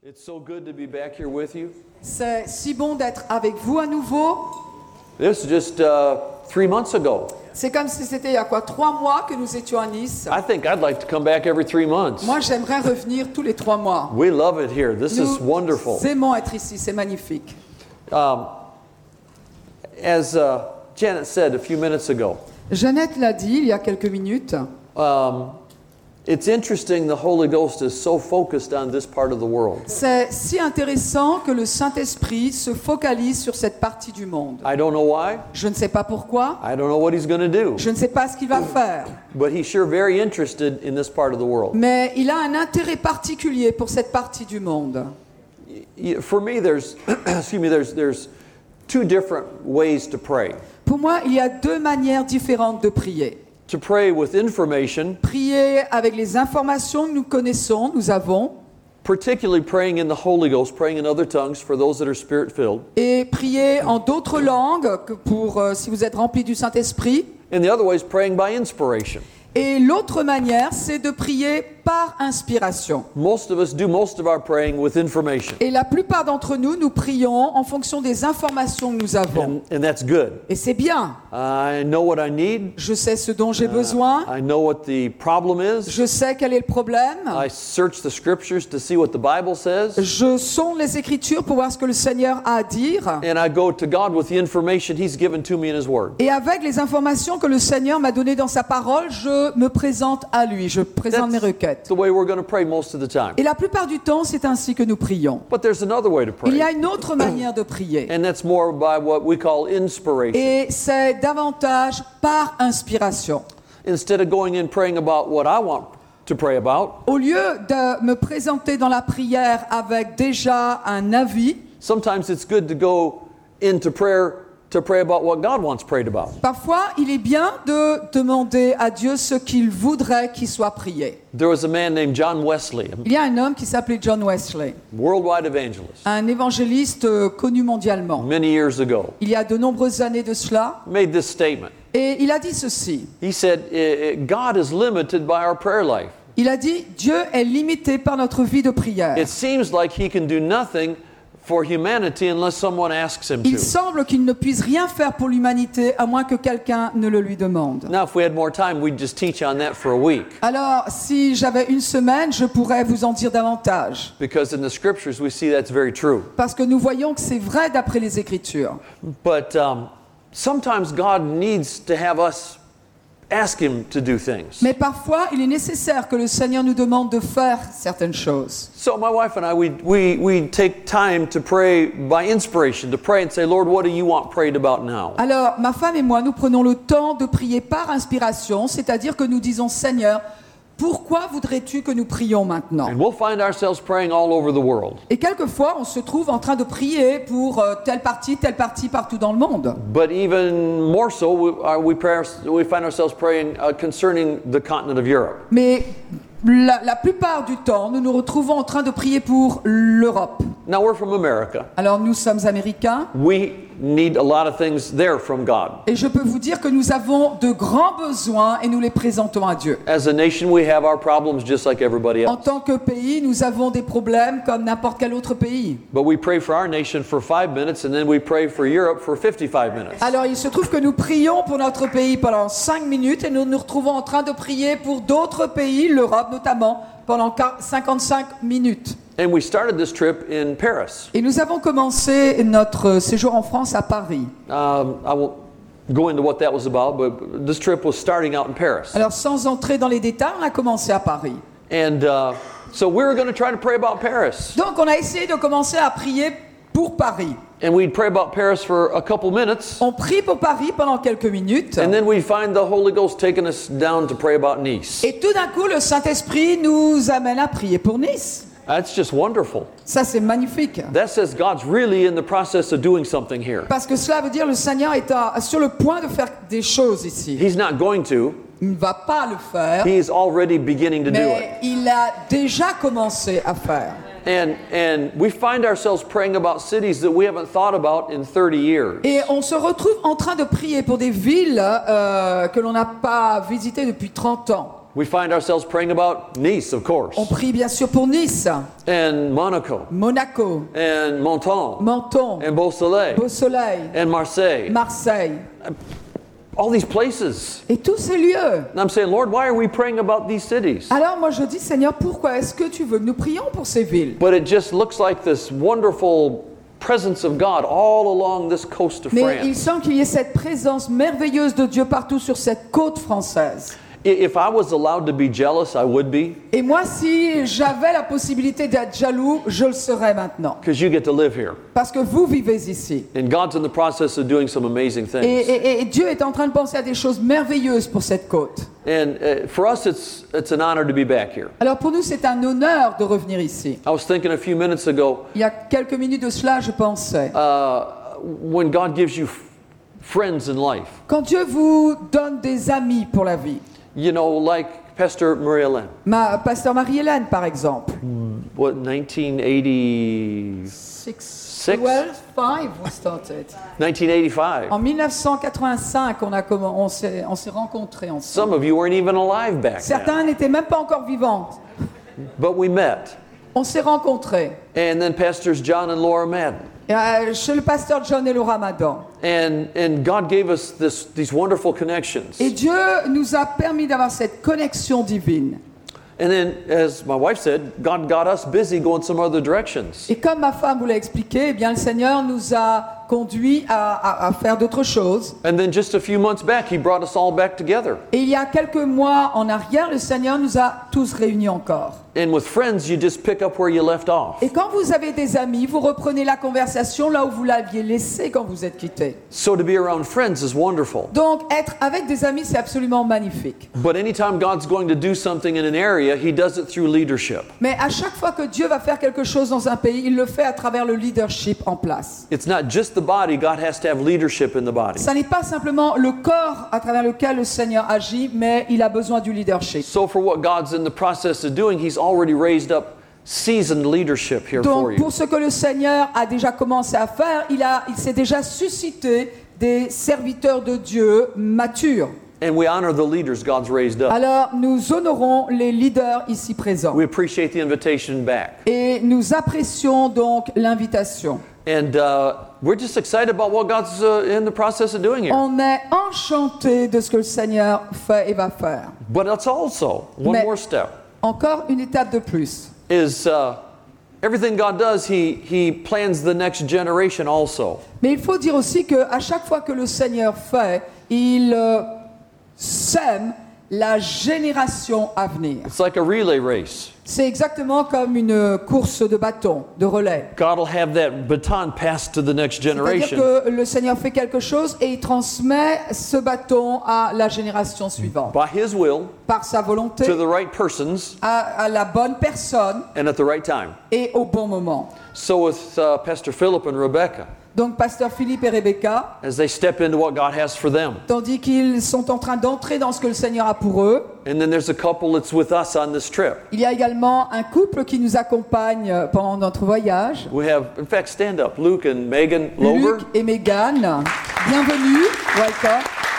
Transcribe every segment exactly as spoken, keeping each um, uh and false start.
It's so good to be back here with you. C'est si bon d'être avec vous à nouveau. This is just uh, three months ago. C'est comme si c'était il y a quoi, trois mois que nous étions à Nice. I think I'd like to come back every three months. Moi, j'aimerais revenir tous les trois mois. We love it here. This is Nous wonderful. aimons être ici, c'est magnifique. Um, as uh, Janet said a few minutes ago, Jeannette l'a dit il y a quelques minutes. um, it's interesting the Holy Ghost is so focused on this part of the world. C'est si intéressant que le Saint-Esprit se focalise sur cette partie du monde. I don't know why. Je ne sais pas pourquoi. I don't know what he's going to do. Je ne sais pas ce qu'il va faire. But he's sure very interested in this part of the world. Mais il a un intérêt particulier pour cette partie du monde. Y- For me, there's, excuse me, there's, there's two different ways to pray. Pour moi, il y a deux manières différentes de prier. To pray with information, Prier avec les informations que nous connaissons, nous avons, particularly praying in the Holy Ghost, praying in other tongues for those that are spirit-filled. et prier en d'autres langues que pour euh, si vous êtes rempli du Saint-Esprit. And the other way is praying by inspiration. Et l'autre manière, c'est de prier par inspiration. Most of us do most of our praying with information. Et la plupart d'entre nous, nous prions en fonction des informations que nous avons. And, and that's good. Et c'est bien. I know what I need. Je sais ce dont j'ai besoin. I know what the problem is. Je sais quel est le problème. I search the scriptures to see what the Bible says. Je sonde les Écritures pour voir ce que le Seigneur a à dire. And I go to God with the information He's given to me in His Word. Et avec les informations que le Seigneur m'a données dans sa parole, je me présente à lui. Je présente mes requêtes. That's the way we're going to pray most of the time. Et la plupart du temps, c'est ainsi que nous prions. But there's another way to Il y pray. a une autre manière de prier. And that's more by what we call inspiration. Et c'est davantage par inspiration. Instead of going in praying about what I want to pray about, Au lieu de me présenter dans la prière avec déjà un avis, sometimes it's good to go into prayer to pray about what God wants prayed about. parfois il est bien de demander à Dieu ce qu'il voudrait qu'il soit prié. There was a man named John Wesley, Il y a un homme qui s'appelait John Wesley, a worldwide evangelist, un évangéliste euh, connu mondialement. many years ago, Il y a de nombreuses années de cela, made this statement. et il a dit ceci. He said, "I- I- God is limited by our prayer life. Il a dit, Dieu est limité par notre vie de prière. It seems like He can do nothing for humanity unless someone asks Him Il to." semble qu'il ne puisse rien faire pour l'humanité à moins que quelqu'un ne le lui demande. Now, if we had more time, we'd just teach on that for a week. Alors, si j'avais une semaine, je pourrais vous en dire davantage. Because in the scriptures, we see that's very true. Parce que nous voyons que c'est vrai d'après les Écritures. But um, sometimes God needs to have us ask Him to do things. Mais parfois, il est nécessaire que le Seigneur nous demande de faire certaines choses. So my wife and I, we we we take time to pray by inspiration, to pray and say, Lord, what do you want prayed about now? Alors, ma femme et moi, nous prenons le temps de prier par inspiration, c'est-à-dire que nous disons, Seigneur, pourquoi voudrais-tu que nous prions maintenant? And we'll find ourselves praying all over the world. Et quelquefois, on se trouve en train de prier pour euh, telle partie, telle partie partout dans le monde. But even more so, we, uh, we, pray, we find ourselves praying uh, concerning the continent of Europe. Mais la, la plupart du temps, nous nous retrouvons en train de prier pour l'Europe. Now, we're from America. Alors, nous sommes américains. We need a lot of things there from God. Et je peux vous dire que nous avons de grands besoins et nous les présentons à Dieu. As a nation, we have our problems just like everybody En else. tant que pays, nous avons des problèmes comme n'importe quel autre pays. But we pray for our nation for five minutes, and then we pray for Europe for fifty-five minutes. Alors, il se trouve que nous prions pour notre pays pendant cinq minutes et nous nous retrouvons en train de prier pour d'autres pays, l'Europe notamment, pendant cinquante-cinq minutes. And we started this trip in Paris. Et nous avons commencé notre séjour en France à Paris. Um, I won't go into what that was about, but this trip was starting out in Paris. Alors, sans entrer dans les détails, on a commencé à Paris. And uh, so we were going to try to pray about Paris. Donc, on a essayé de commencer à prier pour Paris. And we'd pray about Paris for a couple minutes, On prie pour Paris pendant quelques minutes. and then we'd find the Holy Ghost taking us down to pray about Nice. Et tout d'un coup, le Saint-Esprit nous amène à prier pour Nice. That's just wonderful. Ça, c'est magnifique. That says God's really in the process of doing something here. Parce que cela veut dire que le Seigneur est à- sur le point de faire des choses ici. He's not going to. Il ne va pas le faire, He is already beginning to do it. mais il a déjà commencé à faire. And and we find ourselves praying about cities that we haven't thought about in thirty years. Et on se retrouve en train de prier pour des villes euh, que l'on n'a pas visitées depuis trente ans. We find ourselves praying about Nice, of course, On prie bien sûr pour Nice, and Monaco, Monaco, and Menton, Menton, and Beausoleil, Beau Soleil, and Marseille. Marseille, All these places. et tous ces lieux. And I'm saying, Lord, why are we praying about these cities? Alors moi je dis, Seigneur, pourquoi est-ce que tu veux que nous prions pour ces villes? But it just looks like this wonderful presence of God all along this coast of Mais il France. semble qu'il y ait cette présence merveilleuse de Dieu partout sur cette côte française. I- If I was allowed to be jealous, I would be, Et moi, si j'avais la possibilité d'être jaloux, je le serais maintenant. because you get to live here. Parce que vous vivez ici. And God's in the process of doing some amazing Et, things. et- et Dieu est en train de penser à des choses merveilleuses pour cette côte. And uh, for us, it's, it's an honor to be back here. Alors pour nous, c'est un honneur de revenir ici. I was thinking a few minutes ago, Il y a quelques minutes de cela, je pensais. uh, when God gives you f- friends in life, Quand Dieu vous donne des amis pour la vie, you know, like Pastor Marie-Hélène, ma pasteur Marie-Hélène par exemple. what, nineteen eighty, Six, twelve, five we started. nineteen eighty-five. En mille neuf cent quatre-vingt-cinq, on, a comm- on s'est on s'est rencontrés ensemble. Some of you weren't even alive back then, Certains n'étaient même pas encore vivants. but we met. On s'est rencontrés And then Pastors John and Laura Madden. euh, chez le pasteur John et Laura Madan. And, and God gave us this, these wonderful connections. Et Dieu nous a permis d'avoir cette connexion divine. And then, as my wife said, God got us busy going some other directions. Et comme ma femme vous l'a expliqué, eh bien le Seigneur nous a conduits à, à- à faire d'autres choses. And then just a few months back, He brought us all back together. Et il y a quelques mois en arrière, le Seigneur nous a tous réunis encore. And with friends, you just pick up where you left off. Et quand vous avez des amis, vous reprenez la conversation là où vous l'aviez laissée quand vous êtes quittés. So to be around friends is wonderful. Donc être avec des amis, c'est absolument magnifique. But anytime God's going to do something in an area, He does it through leadership. Mais à chaque fois que Dieu va faire quelque chose dans un pays, il le fait à travers le leadership en place. It's not just the body, God has to have leadership in the body. Ça n'est pas simplement le corps à travers lequel le Seigneur agit, mais il a besoin du leadership. So for what God's in the process of doing, He's already raised up seasoned leadership here for Donc you. pour ce que le Seigneur a déjà commencé à faire, il, a, il s'est déjà suscité des serviteurs de Dieu matures. And we honor the leaders God's raised up. Alors nous honorons les leaders ici présents. We appreciate the invitation back. Et nous apprécions donc l'invitation. And uh, we're just excited about what God's uh, in the process of doing here. On est enchanté de ce que le Seigneur fait et va faire. But it's also, one Mais- more step, Encore une étape de plus. is uh, everything God does, he, he plans the next generation also. Mais il faut dire aussi qu'à chaque fois que le Seigneur fait, il euh, sème la génération à venir. It's like a relay race. C'est exactement comme une course de bâton, de relais. God will have that baton passed to the next C'est-à-dire generation. que le Seigneur fait quelque chose et il transmet ce bâton à la génération suivante. By His will, Par sa volonté, to the right persons, à, à la bonne personne and at the right time. et au bon moment. So with uh, Pastor Philip and Rebecca, Donc, Pasteur Philippe et Rebecca, as they step into what God has for them. tandis qu'ils sont en train d'entrer dans ce que le Seigneur a pour eux, And then there's a couple that's with us on this trip. il y a également un couple qui nous accompagne pendant notre voyage. We have, in fact, stand up, Luke and Megan Lover. Luc et Megan, bienvenue, welcome.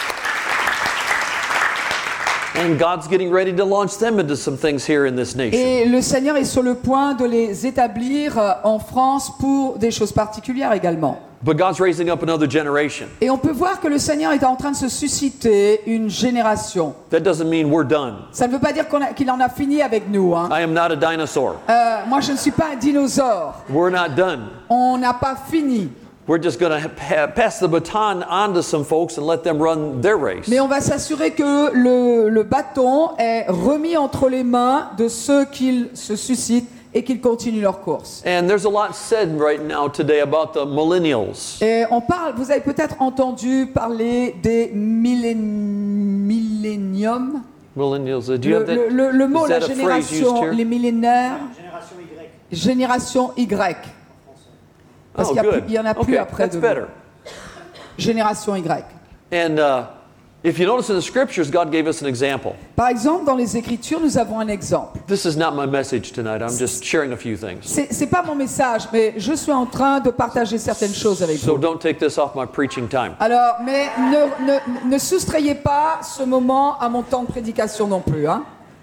And God's getting ready to launch them into some things here in this nation. Et le Seigneur est sur le point de les établir euh, en France pour des choses particulières également. But God's raising up another generation. Et on peut voir que le Seigneur est en train de se susciter une génération. That doesn't mean we're done. Ça ne veut pas dire qu'on a- qu'il en a fini avec nous. Hein. I am not a dinosaur. Euh, moi, je ne suis pas un dinosaure. We're not done. On n'a pas fini. We're just going to ha- pass the baton on to some folks and let them run their race. Mais on va s'assurer que le, le bâton est remis entre les mains de ceux qui se suscitent et qu'ils continuent leur course. And there's a lot said right now today about the millennials. Et on parle, vous avez peut-être entendu parler des millén- milléniums. Millennials, uh, do you Le, have that? le- le- le mot, is la that a phrase used génération, here? les millénaires. Génération Y. Parce Oh, qu'il y a plus- good. il y en a plus Okay, après that's de better. Génération Y. And uh, if you notice in the scriptures, God gave us an example. Par exemple, dans les Écritures, nous avons un exemple. This is not my message tonight. I'm just sharing a few things. C'est c'est pas mon message, mais je suis en train de partager certaines choses avec So vous. don't take this off my preaching time. Alors, mais ne, ne, ne soustrayez pas ce moment à mon temps de prédication non plus. Hein.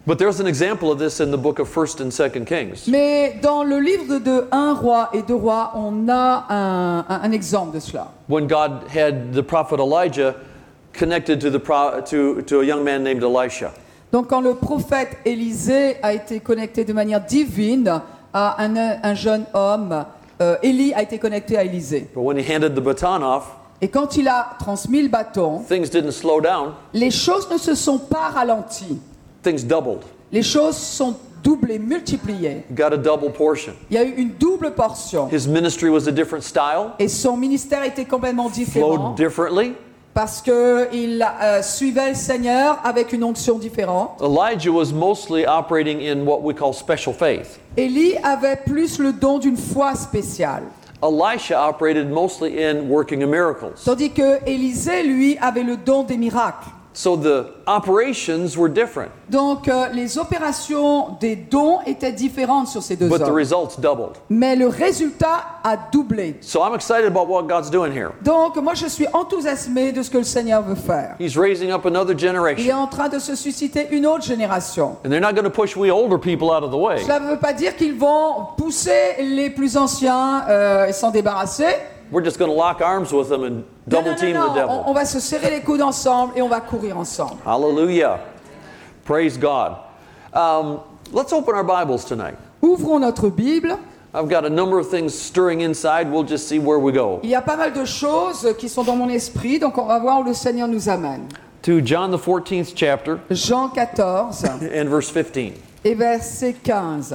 But there's an example of this in the book of First and Second Kings. Mais dans le livre de un roi et deux rois, on a un, un, un exemple de cela. When God had the prophet Elijah connected to, the pro- to, to a young man named Elisha. Donc quand le prophète Élisée a été connecté de manière divine à un, un jeune homme, euh, Élie a été connecté à Élisée. But when he handed the baton off, Et quand il a transmis le bâton, things didn't slow down, les choses ne se sont pas ralenties. things doubled. Les choses sont doublées, multipliées. He got a double portion. Il y a eu une double portion. His ministry was a different style, Et son ministère était complètement différent flowed differently. parce qu'il euh, suivait le Seigneur avec une onction différente. Elijah was mostly operating in what we call special faith. Élie avait plus le don d'une foi spéciale. Elisha operated mostly in working of miracles. Tandis que Élisée, lui, avait le don des miracles. So the operations were different, Donc euh, les opérations des dons étaient différentes sur ces deux but the hommes. results doubled. Mais le résultat a doublé. So I'm excited about what God's doing here. Donc moi je suis enthousiasmé de ce que le Seigneur veut faire. He's raising up another Il est generation. en train de se susciter une autre génération. And they're not going to push we older people out of the way. Cela ne veut pas dire qu'ils vont pousser les plus anciens euh, et s'en débarrasser. We're just going to lock arms with them and Non, double non, team non, the non. devil. On, on va se serrer les coudes ensemble et on va courir ensemble. Hallelujah. Praise God. Um, let's open our Bibles tonight. Ouvrons notre Bible. I've got a number of things stirring inside. We'll just see where we go. Il y a pas mal de choses qui sont dans mon esprit, donc on va voir où le Seigneur nous amène. To John the fourteenth chapter Jean quatorze and verse fifteen. et verset quinze.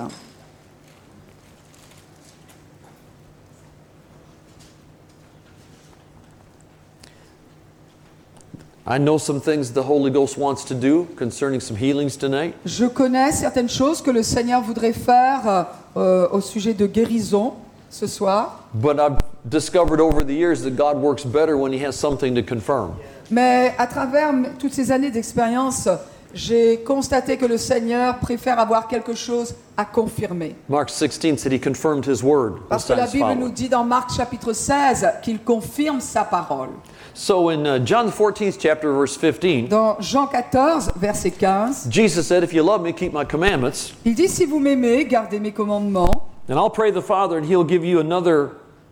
I know some things the Holy Ghost wants to do concerning some healings tonight. Je connais certaines choses que le Seigneur voudrait faire euh, au sujet de guérison ce soir, But I've discovered over the years that God works better when He has something to confirm. mais à travers m- toutes ces années d'expérience, j'ai constaté que le Seigneur préfère avoir quelque chose à confirmer. Mark sixteen said He confirmed His word. Parce This que la time's Bible nous following. dit dans Marc chapitre seize qu'il confirme sa parole. So in uh, John the fourteenth chapter, verse fifteen, Dans Jean quatorze, verset quinze, Jesus said, "If you love me, keep my commandments, il dit « Si vous m'aimez, gardez mes commandements, and I'll pray the Father, and He'll give you another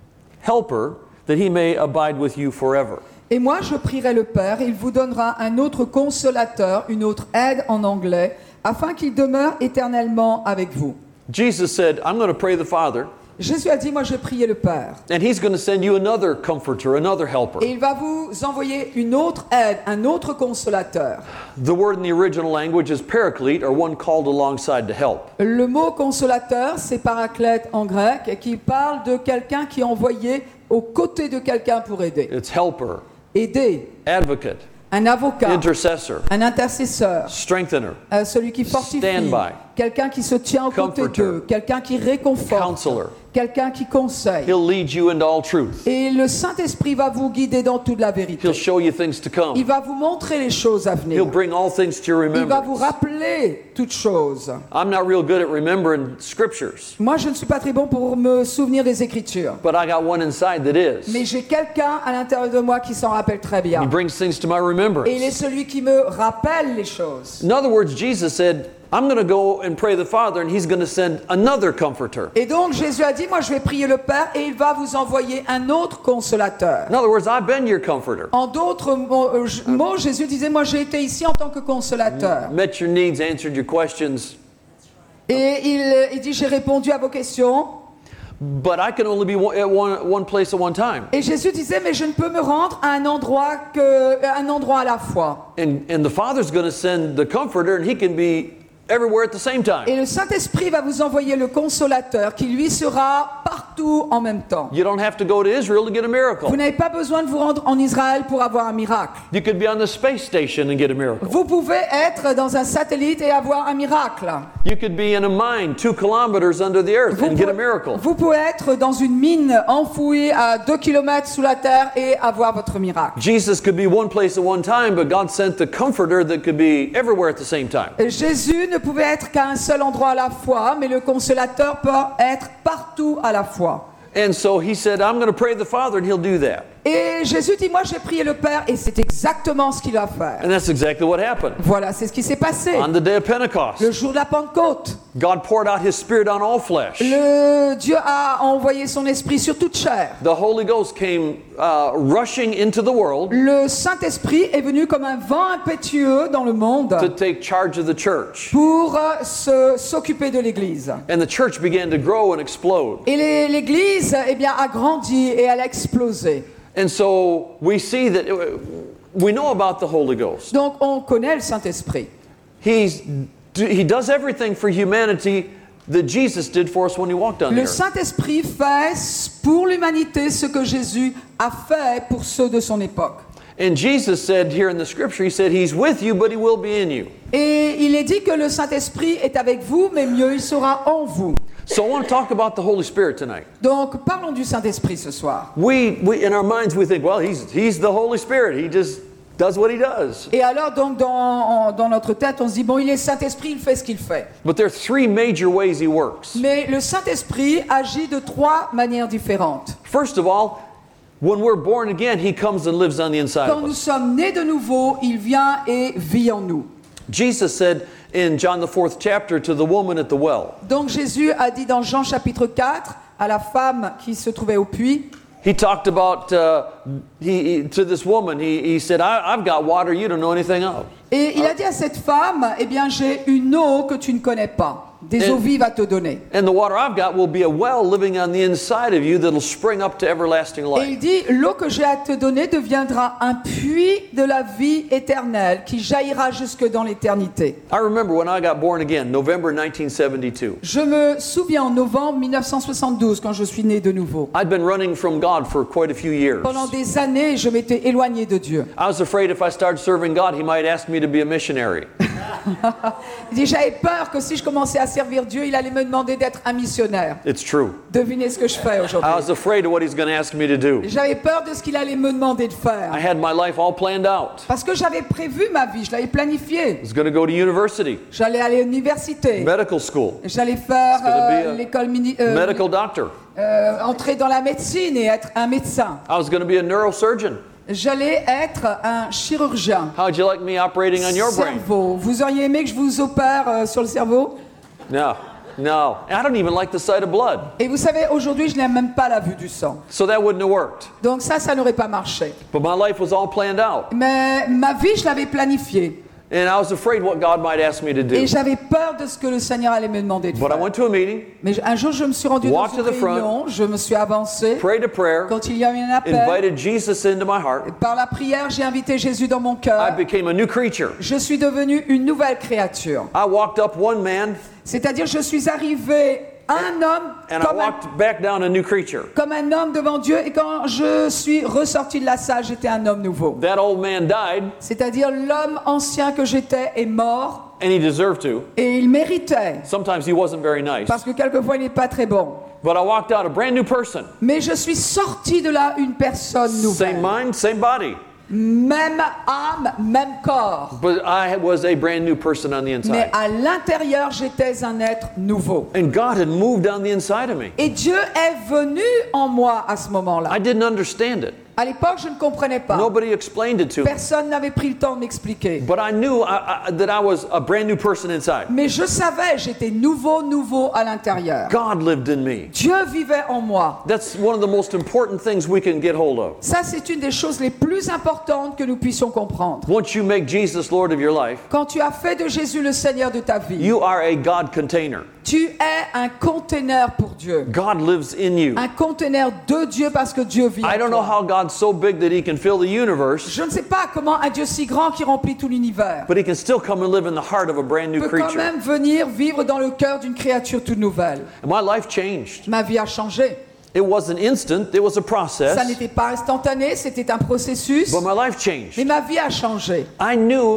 helper, that He may abide with you forever." et moi je prierai le Père, il vous donnera un autre consolateur, une autre aide en anglais, afin qu'il demeure éternellement avec vous. » Jesus said, "I'm going to pray the Father, Jésus a dit « Moi je vais prier le Père. and He's going to send you another comforter, another helper." Et il va vous envoyer une autre aide, un autre consolateur. The word in the original language is paraclete, or one called alongside to help. Le mot consolateur, c'est paraclète en grec, et qui parle de quelqu'un qui est envoyé aux côtés de quelqu'un pour aider. It's helper, Aider, advocate, un avocat, intercessor, un intercesseur, strengthener, euh, celui qui fortifie, Stand-by. quelqu'un qui se tient aux côtés Comforter. d'eux, quelqu'un qui réconforte, Counselor. quelqu'un qui conseille. He'll lead you into all truth. Et le Saint-Esprit va vous guider dans toute la vérité. He'll show you things to Il come. va vous montrer les choses à venir. He'll bring all things to your Il va vous remembrance. rappeler toutes choses. I'm not real good at remembering scriptures, Moi, je ne suis pas très bon pour me souvenir des Écritures. but I got one inside that is. Mais j'ai quelqu'un à l'intérieur de moi qui s'en rappelle très He bien. brings things to my Et il est remembrance. celui qui me rappelle les choses. In other words, Jesus said, I'm going to go and pray the Father, and He's going to send another comforter. Et donc Jésus a dit, moi je vais prier le Père et il va vous envoyer un autre consolateur. In other words, I've been your comforter. En d'autres mots, euh, j- mots, Jésus disait, moi j'ai été ici en tant que consolateur. Met your needs, answered your questions, Et il, il dit, j'ai répondu à vos questions. but I can only be one, at one, one place at one time. Et Jésus disait, mais je ne peux me rendre à un endroit que, à un endroit à la fois. And, and the Father's going to send the comforter, and He can be everywhere at the same time. Et le Saint-Esprit va vous envoyer le consolateur qui lui sera partout en même temps. You don't have to go to Israel to get a miracle. Vous n'avez pas besoin de vous rendre en Israël pour avoir un miracle. You could be on the space station and get a miracle. Vous pouvez être dans un satellite et avoir un miracle. You could be in a mine two kilometers under the earth Vous and get a pouvez, miracle. vous pouvez être dans une mine enfouie à deux kilomètres sous la terre et avoir votre miracle. Jesus could be one place at one time, but God sent the comforter that could be everywhere at the same time. Jésus ne pouvait être qu'à un seul endroit à la fois, mais le consolateur peut être partout à la fois. And so He said, I'm going to pray the Father, and He'll do that. Et Jésus dit, moi j'ai prié le Père, et c'est exactement ce qu'il va faire. And that's exactly what happened. Voilà, c'est ce qui s'est passé. On the day of Pentecost, Le jour de la Pentecôte, God poured out His Spirit on all flesh. le Dieu a envoyé son esprit sur toute chair. The Holy Ghost came uh, rushing into the world Le Saint-Esprit est venu comme un vent impétueux dans le monde to take charge of the church. pour euh, se- s'occuper de l'Église. And the church began to grow and explode. Et les- l'Église eh bien, a grandi et elle a explosé. And so we see that uh, we know about the Holy Ghost. Donc on connaît le Saint-Esprit. He's, he does everything for humanity that Jesus did for us when He walked on the Le earth. Saint-Esprit fait pour l'humanité ce que Jésus a fait pour ceux de son époque. And Jesus said here in the scripture, He said, He's with you, but He will be in you. Et il est dit que le Saint-Esprit est avec vous, mais mieux, il sera en vous. So I want to talk about the Holy Spirit tonight. Donc parlons du Saint-Esprit ce soir. We, we in our minds, we think, well, He's, he's the Holy Spirit. He just does what He does. Et alors donc dans, en- dans notre tête, on se dit, bon, il est Saint-Esprit, il fait ce qu'il fait. But there are three major ways He works. Mais le Saint-Esprit agit de trois manières différentes. First of all, when we're born again, He comes and lives on the inside Quand of nous us. sommes nés de nouveau, il vient et vit en nous. Jesus said in John the fourth chapter to the woman at the well, Donc Jésus a dit dans Jean chapitre quatre à la femme qui se trouvait au puits, He talked about, uh, he, he, to this woman, he, he said, I, I've got water you don't know anything of. et il a dit à cette femme, eh bien j'ai une eau que tu ne connais pas, des Et- eaux vives à te donner. And the water I've got will be a well living on the inside of you that'll spring up to everlasting Et life. il dit, l'eau que j'ai à te donner deviendra un puits de la vie éternelle qui jaillira jusque dans l'éternité. I remember when I got born again, November nineteen seventy-two. Je me souviens en novembre mille neuf cent soixante-douze quand je suis né de nouveau. I'd been running from God for quite a few years. Pendant des années, je m'étais éloigné de Dieu. I was afraid if I started serving God, He might ask me to be a missionary. Il dit, j'avais peur que si je commençais à servir Dieu, il allait me demander d'être un missionnaire. It's true. Devinez ce que je fais aujourd'hui. I was afraid of what He's going to ask me to do. J'avais peur de ce qu'il allait me demander de I faire. had my life all planned out. Parce que j'avais prévu ma vie, je l'avais planifiée. I was going to go to university, J'allais aller à l'université. medical school, J'allais faire gonna be euh, a l'école mini, euh, medical doctor. euh, entrer dans la médecine et être un médecin. I was going to be a neurosurgeon. J'allais être un chirurgien. How'd you like me operating on your brain? Cerveau. Vous auriez aimé que je vous opère euh, sur le cerveau? No, no. I don't even like the sight of blood. Et vous savez, aujourd'hui, je n'aime même pas la vue du sang. So that wouldn't have worked. Donc ça, ça n'aurait pas marché. But my life was all planned out. Mais ma vie, je l'avais planifiée. And I was afraid what God might ask me to do. Et j'avais peur de ce que le Seigneur allait me demander de But I faire. went to a meeting, Mais un jour, je me suis rendu dans Walk une to the front. réunion, je me suis avancé. prayed a prayer, Quand il y a eu un appel, invited Jesus into my heart. par la prière, j'ai invité Jésus dans mon I cœur. became a new creature. Je suis devenu une nouvelle créature. I walked up one man C'est-à-dire, je suis arrivé un homme and I comme un, walked back down a new creature. comme un homme devant Dieu. Et quand je suis ressorti de la salle, j'étais un homme nouveau. That old man died, C'est-à-dire, l'homme ancien que j'étais est mort and he deserved to. et il méritait. Sometimes he wasn't very nice. Parce que quelquefois, il n'est pas très bon. But I walked out a brand new person. Mais je suis sorti de là une personne Same nouvelle. mind, same body. Même âme, même corps. But I was a brand new person on the Mais inside. à l'intérieur, j'étais un être nouveau. And God had moved on the inside of me. Et Dieu est venu en moi à ce moment-là. I didn't understand it. À l'époque, je ne comprenais pas. Nobody explained it to me. Personne n'avait pris le temps de m'expliquer. But I knew I, I, that I was a brand new person inside. Mais je savais, j'étais nouveau, nouveau à l'intérieur. God lived in me. Dieu vivait en moi. That's one of the most important things we can get hold of. Ça, c'est une des choses les plus importantes que nous puissions comprendre. Once you make Jesus Lord of your life, Quand tu as fait de Jésus le Seigneur de ta vie, you are a God container. tu es un conteneur pour Dieu. God lives in you. Un conteneur de Dieu parce que Dieu vit en I don't know toi. how God's so big that he can fill the universe, Je ne sais pas comment un Dieu si grand qui remplit tout l'univers but he can still come and live in the heart of a brand new peut quand creature. même venir vivre dans le cœur d'une créature toute nouvelle. And my life changed. Ma vie a changé. It wasn't instant, it was a Ça process, n'était pas instantané, c'était un processus. but my life changed. Mais ma vie a changé. I knew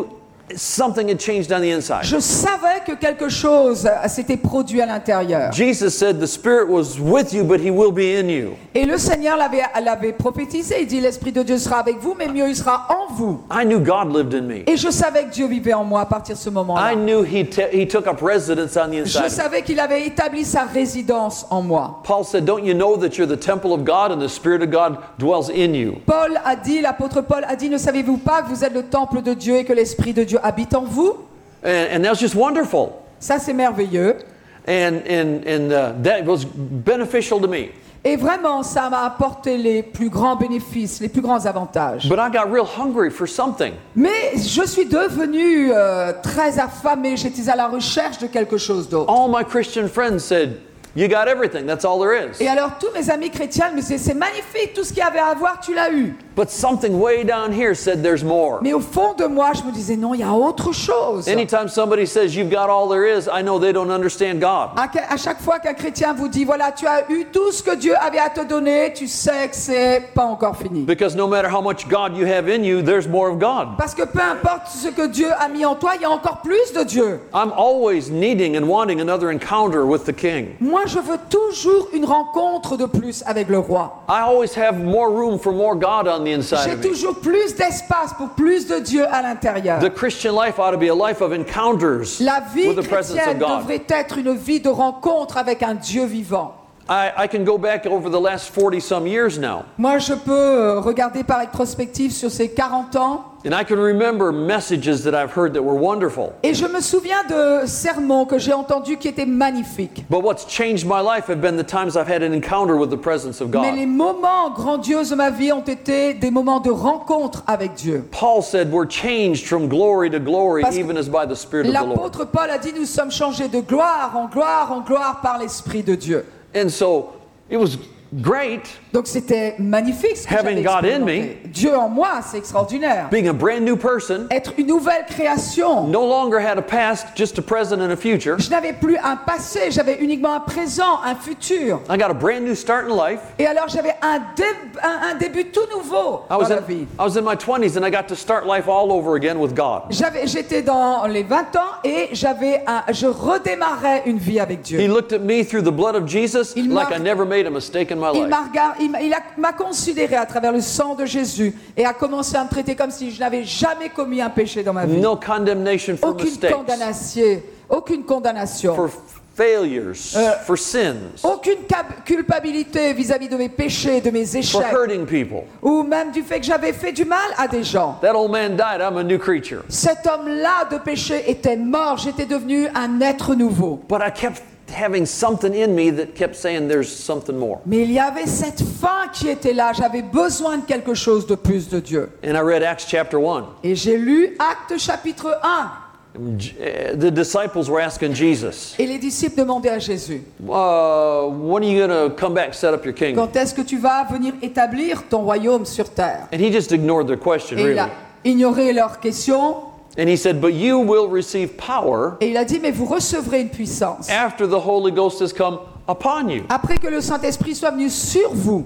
something had changed on the inside. Je savais que quelque chose s'était produit à l'intérieur. Jesus said the Spirit was with you, but He will be in you. Et le Seigneur l'avait, l'avait prophétisé. Il dit, l'Esprit de Dieu sera avec vous, mais mieux, il sera en vous. I knew God lived in me. Et je savais que Dieu vivait en moi à partir de ce moment-là. I knew He, t- he took up residence on the Je inside of me. savais qu'il avait établi sa résidence en moi. Paul said, don't you know that you're the temple of God and the Spirit of God dwells in you? Paul a dit, l'apôtre Paul a dit, ne savez-vous pas que vous êtes le temple de Dieu et que l'Esprit de Dieu habite en vous? And, and that was just wonderful. Ça, c'est merveilleux. And, and, and uh, that was beneficial to me. Et vraiment, ça m'a apporté les plus grands bénéfices, les plus grands avantages. But I got real hungry for something. Mais je suis devenue euh, très affamée. J'étais à la recherche de quelque chose d'autre. All my Christian friends said, you got everything, that's all there is. Et alors, tous mes amis chrétiens me disaient, c'est magnifique, tout ce qu'il y avait à avoir, tu l'as eu. But something way down here said there's more. Mais au fond de moi, je me disais, non, il y a autre chose. Anytime somebody says you've got all there is, I know they don't understand God. À, à chaque fois qu'un chrétien vous dit, voilà, tu as eu tout ce que Dieu avait à te donner, tu sais que c'est pas encore fini. Because no matter how much God you have in you, there's more of God. Parce que peu importe ce que Dieu a mis en toi, il y a encore plus de Dieu. I'm always needing and wanting another encounter with the King. Moi, je veux toujours une rencontre de plus avec le roi. I always have more room for more God on the inside J'ai of me. toujours plus d'espace pour plus de Dieu à l'intérieur. The Christian life ought to be a life of encounters La vie with the presence of chrétienne God. devrait être une vie de rencontre avec un Dieu vivant. I, I can go back over the last forty some years now, Moi, je peux euh, regarder par rétrospective sur ces quarante ans and I can remember messages that I've heard that were wonderful. et je me souviens de sermons que j'ai entendus qui étaient magnifiques. But what's changed my life have been the times I've had an encounter with the presence of Mais les God. moments grandioses de ma vie ont été des moments de rencontre avec Dieu. Paul said we're changed from glory to glory, Parce que even as by the Spirit of the Lord. L'apôtre Paul a dit, nous sommes changés de gloire en gloire en gloire par l'Esprit de Dieu. And so it was great Donc c'était magnifique ce que Having j'avais God in expérimenté. Dieu en moi, c'est extraordinaire. being a brand new person, Être une nouvelle création. no longer had a past, just a present and a future. Je n'avais plus un passé, j'avais uniquement un présent, un futur. I got a brand new start in life. Et alors j'avais un, dé- un, un début tout nouveau I dans was la in, vie. I was in my twenties and I got to start life all over again with God. J'avais, j'étais dans les vingt ans et j'avais un, je redémarrais une vie avec He Dieu. looked at me through the blood of Jesus Il like m'a- I never made a mistake in my Il life. m'a, regard- il m'a- il a- m'a considéré à travers le sang de Jésus et a commencé à me traiter comme si je n'avais jamais commis un péché dans ma vie. No condemnation for Aucune mistakes, condamnation. Aucune condamnation. for failures, Euh, for sins, Aucune cap- culpabilité vis-à-vis de mes péchés, de mes for échecs, hurting people. ou même du fait que j'avais fait du mal à des gens. That old man died. I'm a new creature. Cet homme-là de péché était mort, j'étais devenu un être nouveau. But I kept having something in me that kept saying there's something more. Mais il y avait cette faim qui était là, j'avais besoin de quelque chose de plus de Dieu. And I read Acts chapter one. Et j'ai lu Actes chapitre un, J- uh, The disciples were asking Jesus, et les disciples demandaient à Jésus, uh, when are you going to come back, set up your kingdom? quand est-ce que tu vas venir établir ton royaume sur terre? And he just ignored their question, Et il really. a ignoré leurs questions, And he said, but you will receive power et il a dit, mais vous recevrez une puissance. after the Holy Ghost has come upon you. Après que le Saint-Esprit soit venu sur vous,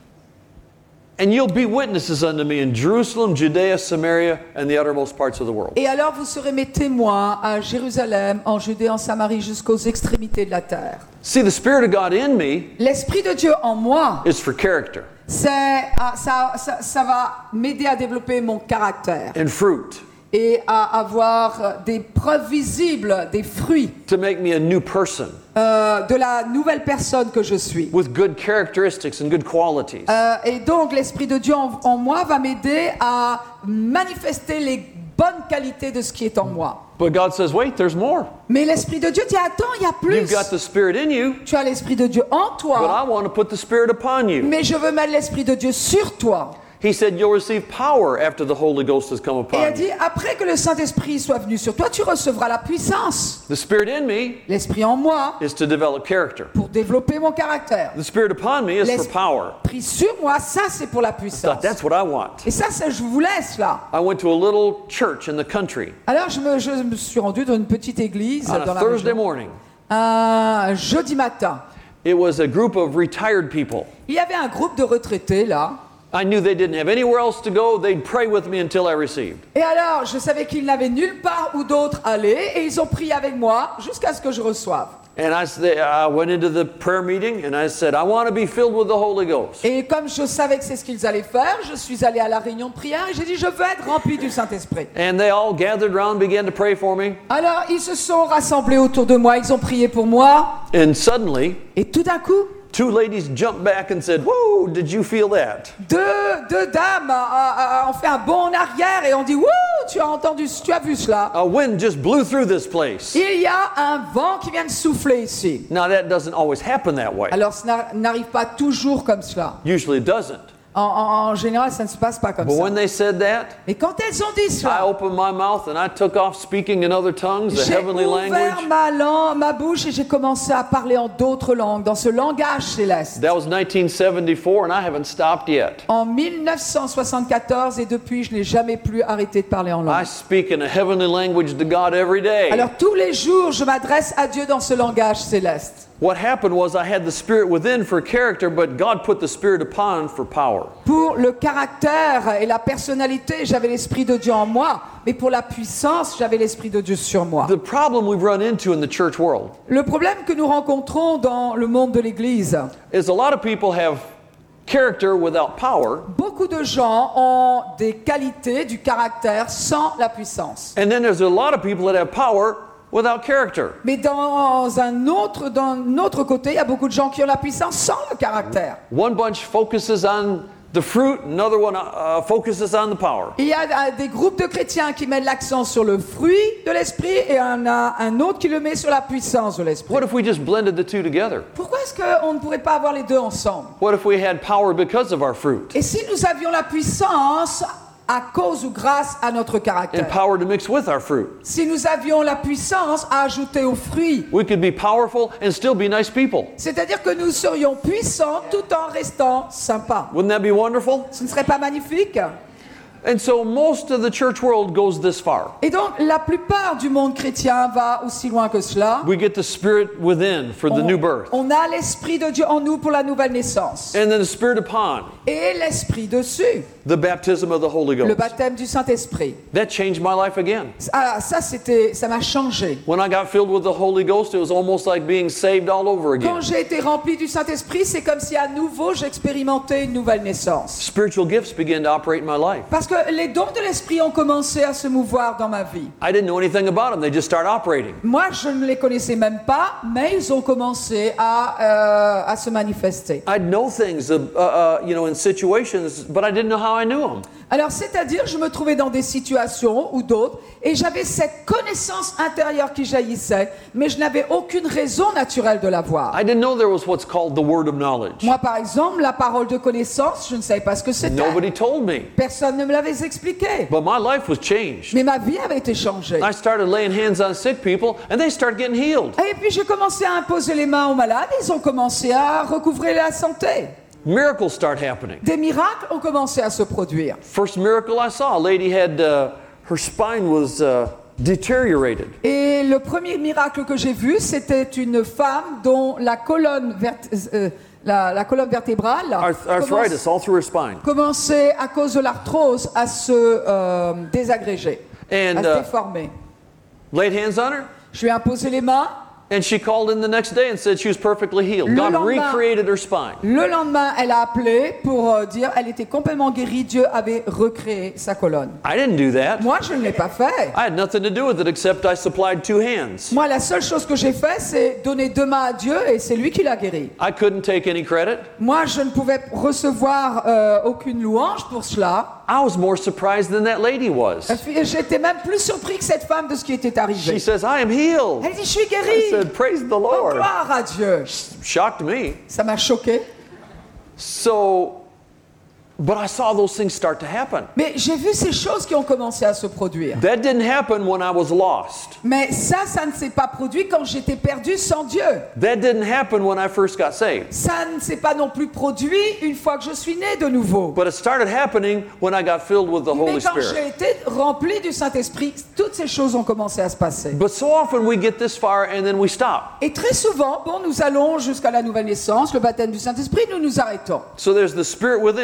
And you'll be witnesses unto me in Jerusalem, Judea, Samaria, and the uttermost parts of the world. et alors vous serez mes témoins à Jérusalem, en Judée, en Samarie, jusqu'aux extrémités de la terre. See, the Spirit of God in me L'Esprit de Dieu en moi, is for character c'est, ah, ça, ça, ça va m'aider à développer mon caractère and fruit, et à avoir des preuves visibles, des fruits to make me a new person euh, de la nouvelle personne que je suis. with good characteristics and good qualities. Euh, et donc l'Esprit de Dieu en, en moi va m'aider à manifester les bonnes qualités de ce qui est en moi. But God says, wait, there's more. Mais l'Esprit de Dieu dit, attends, il y a plus. You've got the Spirit in you, Tu as l'Esprit de Dieu en but toi, I want to put the Spirit upon you. mais je veux mettre l'Esprit de Dieu sur toi. He said, you'll receive power after the Holy Ghost has come Et il a upon you. dit, après que le Saint-Esprit soit venu sur toi, tu recevras la puissance. The Spirit in me L'Esprit en moi, is to develop character. pour développer mon caractère. The Spirit upon me is for power. L'Esprit sur moi, ça c'est pour la Thought, puissance. that's what I want. Et ça, c'est- je vous laisse là. I went to a little church in the country Alors je me, je me suis rendu dans une petite église on dans a la Thursday région, morning. un jeudi matin. It was a group of retired people. Il y avait un groupe de retraités là, I knew they didn't have anywhere else to go. They'd pray with me until I received. Et alors, je savais qu'ils n'avaient nulle part où d'autre aller, et ils ont prié avec moi jusqu'à ce que je reçoive. And I, I went into the prayer meeting and I said, I want to be filled with the Holy Ghost. Et comme je savais que c'est ce qu'ils allaient faire, je suis allé à la réunion de prière et j'ai dit, je veux être rempli du Saint-Esprit. And they all gathered around and began to pray for me. Alors, ils se sont rassemblés autour de moi, ils ont prié pour moi. And suddenly, Et tout d'un coup, two ladies jumped back and said, whoa, did you feel that? deux, deux dames euh, euh, ont fait un bond en arrière et ont dit, wouh, tu as entendu, tu as vu cela? A wind just blew through this place. Il y a un vent qui vient de souffler ici. Now that doesn't always happen that way. Alors, ça n'arrive pas toujours comme cela. Usually it doesn't. En, en, en général, ça ne se passe pas comme But ça. when they said that, Et quand elles ont dit I cela, opened my mouth and I took off speaking in other tongues, the j'ai heavenly ouvert language. ma, langue, ma bouche et j'ai commencé à parler en d'autres langues, dans ce langage céleste. That was nineteen seventy-four and I haven't stopped yet. En mille neuf cent soixante-quatorze et depuis, je n'ai jamais plus arrêté de parler en I langue. speak in a heavenly language to God every day. Alors tous les jours, je m'adresse à Dieu dans ce langage céleste. What happened was I had the Spirit within for character, but God put the Spirit upon for power. Pour le caractère et la personnalité, j'avais l'Esprit de Dieu en moi, mais pour la puissance, j'avais l'Esprit de Dieu sur moi. The problem we've run into in the church world Le problème que nous rencontrons dans le monde de l'Église, is a lot of people have character without power, beaucoup de gens ont des qualités, du caractère sans la puissance. and then there's a lot of people that have power without character. Mais dans un autre, d'un autre côté, il y a beaucoup de gens qui ont la puissance sans le caractère. One bunch focuses on the fruit, another one uh, focuses on the power. Il y a euh, des groupes de chrétiens qui mettent l'accent sur le fruit de l'esprit et on a un autre qui le met sur la puissance de l'esprit. What if we just blended the two together? Pourquoi est-ce qu'on ne pourrait pas avoir les deux ensemble? What if we had power because of our fruit Et si nous avions la puissance à cause ou grâce à notre and caractère? power to mix with our fruit? Si nous avions la puissance à ajouter aux fruits, We could be powerful and still be nice people. c'est-à-dire que nous serions puissants tout en restant sympas. Wouldn't that be wonderful? Ce ne serait pas magnifique? And so most of the church world goes this far. Et donc la plupart du monde chrétien va aussi loin que cela. We get the Spirit within for the On, new birth, on a l'Esprit de Dieu en nous pour la nouvelle naissance. and then the Spirit upon, Et l'Esprit dessus, the baptism of the Holy le Ghost. baptême du Saint-Esprit. That changed my life again. Ah, ça, c'était, ça m'a changé. When I got filled with the Holy Ghost, it was almost like being saved all over Quand again. j'ai été rempli du Saint-Esprit, c'est comme si à nouveau j'expérimentais une nouvelle naissance. Spiritual gifts began to operate in my life. Parce que les dons de l'Esprit ont commencé à se mouvoir dans ma vie. I didn't know anything about them. They just started operating. Moi, je ne les connaissais même pas, mais ils ont commencé à, euh, à se manifester. I'd know things, uh, uh, you know, in situations, but I didn't know how I knew them. Alors, c'est-à-dire, je me trouvais dans des situations ou d'autres, et j'avais cette connaissance intérieure qui jaillissait, mais je n'avais aucune raison naturelle de l'avoir. I didn't know there was what's called the word of knowledge. Moi, par exemple, la parole de connaissance, je ne savais pas ce que c'était. Nobody told me, Personne ne me l'avait expliqué. but my life was changed. Mais ma vie avait été changée. I started laying hands on sick people, and they started getting healed. Et puis, j'ai commencé à imposer les mains aux malades, ils ont commencé à recouvrer la santé. Miracles start happening. Des miracles ont commencé à se produire. First miracle I saw, a lady had, uh, her spine was uh, deteriorated. Et le premier miracle que j'ai vu, c'était une femme dont la colonne, vert- euh, la, la colonne vertébrale Arth- arthritis all through her spine. commençait, à cause de l'arthrose, à se euh, désagréger, And à se uh, déformer. laid hands on her, Je lui ai imposé les mains. and she called in the next day and said she was perfectly healed. Le God lendemain- recreated her spine. Le lendemain, elle a appelé pour euh, dire elle était complètement guérie. Dieu avait recréé sa colonne. I didn't do that. Moi, je ne l'ai pas fait. I had nothing to do with it except I supplied two hands. Moi, la seule chose que j'ai fait, c'est donner deux mains à Dieu et c'est lui qui l'a guéri. I couldn't take any credit. Moi, je ne pouvais recevoir euh, aucune louange pour cela. I was more surprised than that lady was. J'étais même plus surpris que cette femme de ce qui était She arrivé. says, I am healed. Elle dit, je suis I guérie. said, praise the Oh, Lord. gloire à Dieu. Shocked me. Ça m'a choqué. So, but I saw those things start to happen. Mais j'ai vu ces choses qui ont commencé à se produire. That didn't happen when I was lost. Mais ça, ça ne s'est pas produit quand j'étais perdu sans Dieu. That didn't happen when I first got saved. Ça ne s'est pas non plus produit une fois que je suis né de nouveau. But it started happening when I got filled with the Mais Holy quand j'ai Spirit. été rempli du Saint-Esprit, toutes ces choses ont commencé à se passer. But so often we get this far and then we stop. Et très souvent, bon, nous allons jusqu'à la nouvelle naissance, le baptême du Saint-Esprit, nous nous arrêtons. So there's the Spirit within,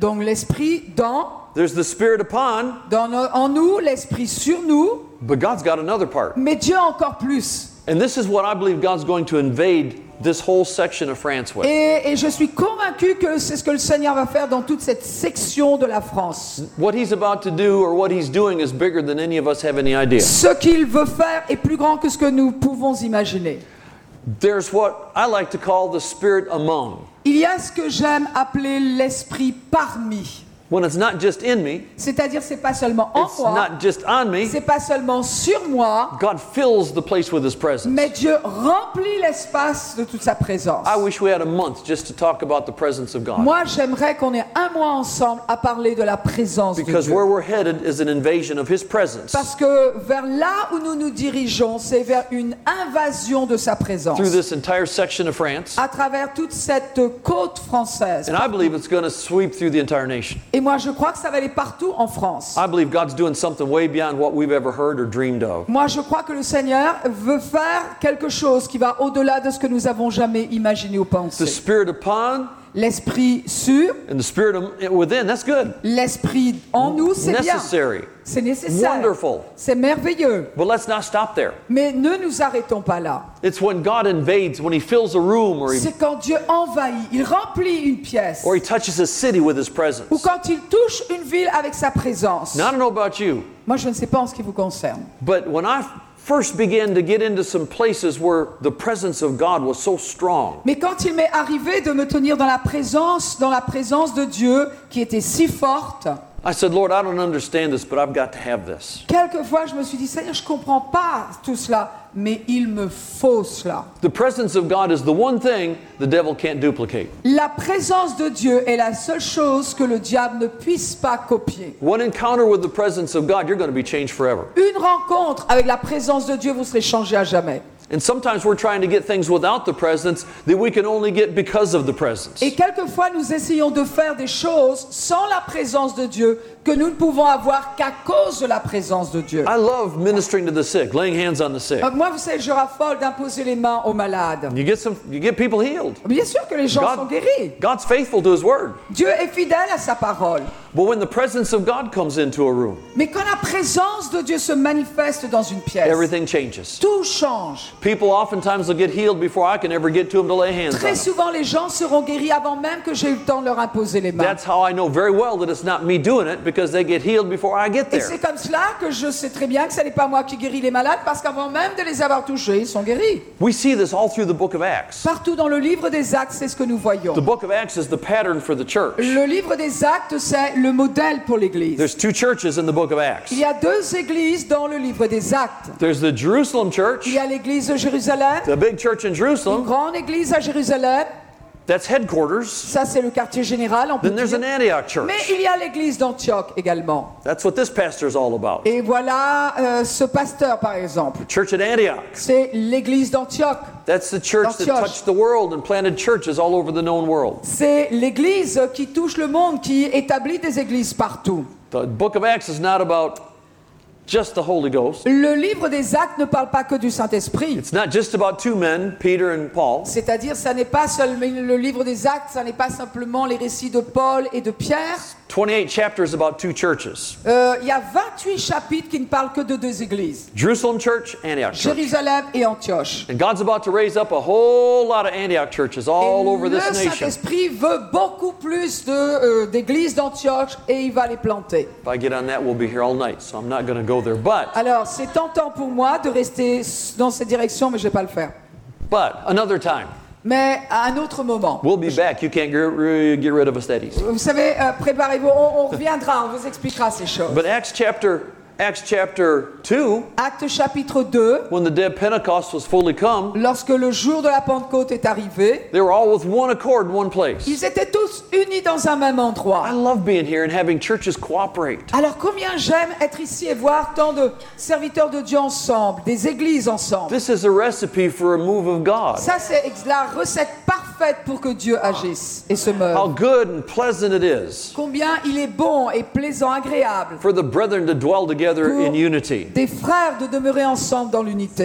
Donc l'esprit dans, There's the Spirit upon, dans no- en nous, l'esprit sur nous, but God's got another part. mais Dieu encore plus. And this is what I believe God's going to invade this whole section of France with. Et, et je suis convaincu que c'est ce que le Seigneur va faire dans toute cette section de la France. What He's about to do or what He's doing is bigger than any of us have any idea. Ce qu'il veut faire est plus grand que ce que nous pouvons imaginer. There's what I like to call the Spirit among. Il y a ce que j'aime appeler l'esprit parmi. When it's not just in me, C'est-à-dire, c'est pas seulement en it's moi, not just on me, c'est pas seulement sur moi, God fills the place with His presence. mais Dieu remplit l'espace de toute sa présence. I wish we had a month just to talk about the presence of God. Moi, j'aimerais qu'on ait un mois ensemble à parler de la présence de Because Dieu. where we're headed is an invasion of His presence. Parce que vers là où nous nous dirigeons, c'est vers une invasion de sa présence. Through this entire section of France. À travers toute cette côte française. And I believe it's going to sweep through the entire nation. Et moi, je crois que ça va aller partout en France. I believe God's doing something way beyond what we've ever heard or dreamed of. Moi, je crois que le Seigneur veut faire quelque chose qui va au-delà de ce que nous avons jamais imaginé ou The pensé. Spirit upon L'esprit sur, and the Spirit within, that's good. l'esprit en nous, c'est bien. Necessary. C'est nécessaire. Wonderful. C'est merveilleux. But let's not stop there. Mais ne nous arrêtons pas là. It's when God invades, when He fills a room or He, C'est quand Dieu envahit, il remplit une pièce. or he touches a city with His presence. Ou quand il touche une ville avec sa présence. Now, I don't know about you, Moi, je ne sais pas en ce qui vous concerne. but when I first began to get into some places where the presence of God was so strong, Mais quand il m'est arrivé de me tenir dans la présence, dans la présence de Dieu qui était si forte, I said, Lord, I don't understand this, but I've got to have this. quelquefois je me suis dit, Seigneur, je ne comprends pas tout cela, mais il me faut cela. The presence of God is the one thing the devil can't duplicate. La présence de Dieu est la seule chose que le diable ne puisse pas copier. One encounter with the presence of God, you're going to be changed forever. Une rencontre avec la présence de Dieu, vous serez changé à jamais. And sometimes we're trying to get things without the presence that we can only get because of the presence. Et quelquefois, nous essayons de faire des choses sans la présence de Dieu que nous ne pouvons avoir qu'à cause de la présence de Dieu. I love ministering to the sick, laying hands on the sick. Euh, Moi, vous savez, je raffole d'imposer les mains aux malades. You get some, you get people healed. Bien sûr que les gens God- sont guéris. God's faithful to His word. Dieu est fidèle à sa parole. But when the presence of God comes into a room, Mais quand la présence de Dieu se manifeste dans une pièce, everything changes. tout change. People oftentimes will get healed before I can ever get to them to lay hands on Très them. souvent, les gens seront guéris avant même que j'ai eu le temps de leur imposer les mains. That's how I know very well that it's not me doing it, because they get healed before I get Et there. c'est comme cela que je sais très bien que ce n'est pas moi qui guéris les malades, parce qu'avant même de les avoir touchés, ils sont guéris. We see this all through the book of Acts. Partout dans le livre des Actes, c'est ce que nous voyons. The book of Acts is the pattern for the church. Le livre des Actes, c'est le modèle pour l'Église. There's two churches in the book of Acts. Il y a deux églises dans le livre des Actes. There's the Jerusalem church, Il y a l'église de Jérusalem, the big church in une Jerusalem, grande église à Jérusalem. that's headquarters. Ça, c'est le quartier général, on peut Then there's dire. an Antioch church. Mais il y a l'église d'Antioche également. That's what this pastor is all about. Et voilà euh, ce pasteur, par exemple. Church at Antioch. C'est l'église d'Antioche. That's the church that Antioch. touched the world and planted churches all over the known world. C'est l'église qui touche le monde, qui établit des églises partout. The book of Acts is not about just the Holy Ghost. Le livre des Actes ne parle pas que du Saint-Esprit. It's not just about two men, Peter and Paul. C'est-à-dire, ça n'est pas seulement le livre des Actes, ça n'est pas simplement les récits de Paul et de Pierre. twenty-eight chapters about two churches. Euh, Il y a vingt-huit chapitres qui ne parlent que de deux églises. Jerusalem church, Antioch church. Jérusalem et Antioche. And God's about to raise up a whole lot of Antioch churches all Et over le this nation. Saint-Esprit veut beaucoup plus de, euh, d'églises d'Antioche et il va les planter. If I get on that, we'll be here all night, so I'm not going to go there. But, Alors, c'est tentant pour moi de rester dans cette direction, mais je ne vais pas le faire. but, another time. Mais à un autre moment. We'll be back. You can't get, get rid of us that easy. Vous savez, euh, préparez-vous, on, on reviendra, on vous expliquera ces choses. But Acts chapter, Acts chapter two, Acte chapitre deux, when the day of Pentecost was fully come, lorsque le jour de la Pentecôte est arrivé, they were all with one accord in one place. ils étaient tous unis dans un même endroit. I love being here and having churches cooperate. Alors combien j'aime être ici et voir tant de serviteurs de Dieu ensemble, des églises ensemble. This is a recipe for a move of God. Ça, c'est la recette parfaite pour que Dieu agisse et se How meuve. good and pleasant it is Combien il est bon et plaisant, agréable for the brethren to dwell together in unity. des frères de demeurer ensemble dans l'unité.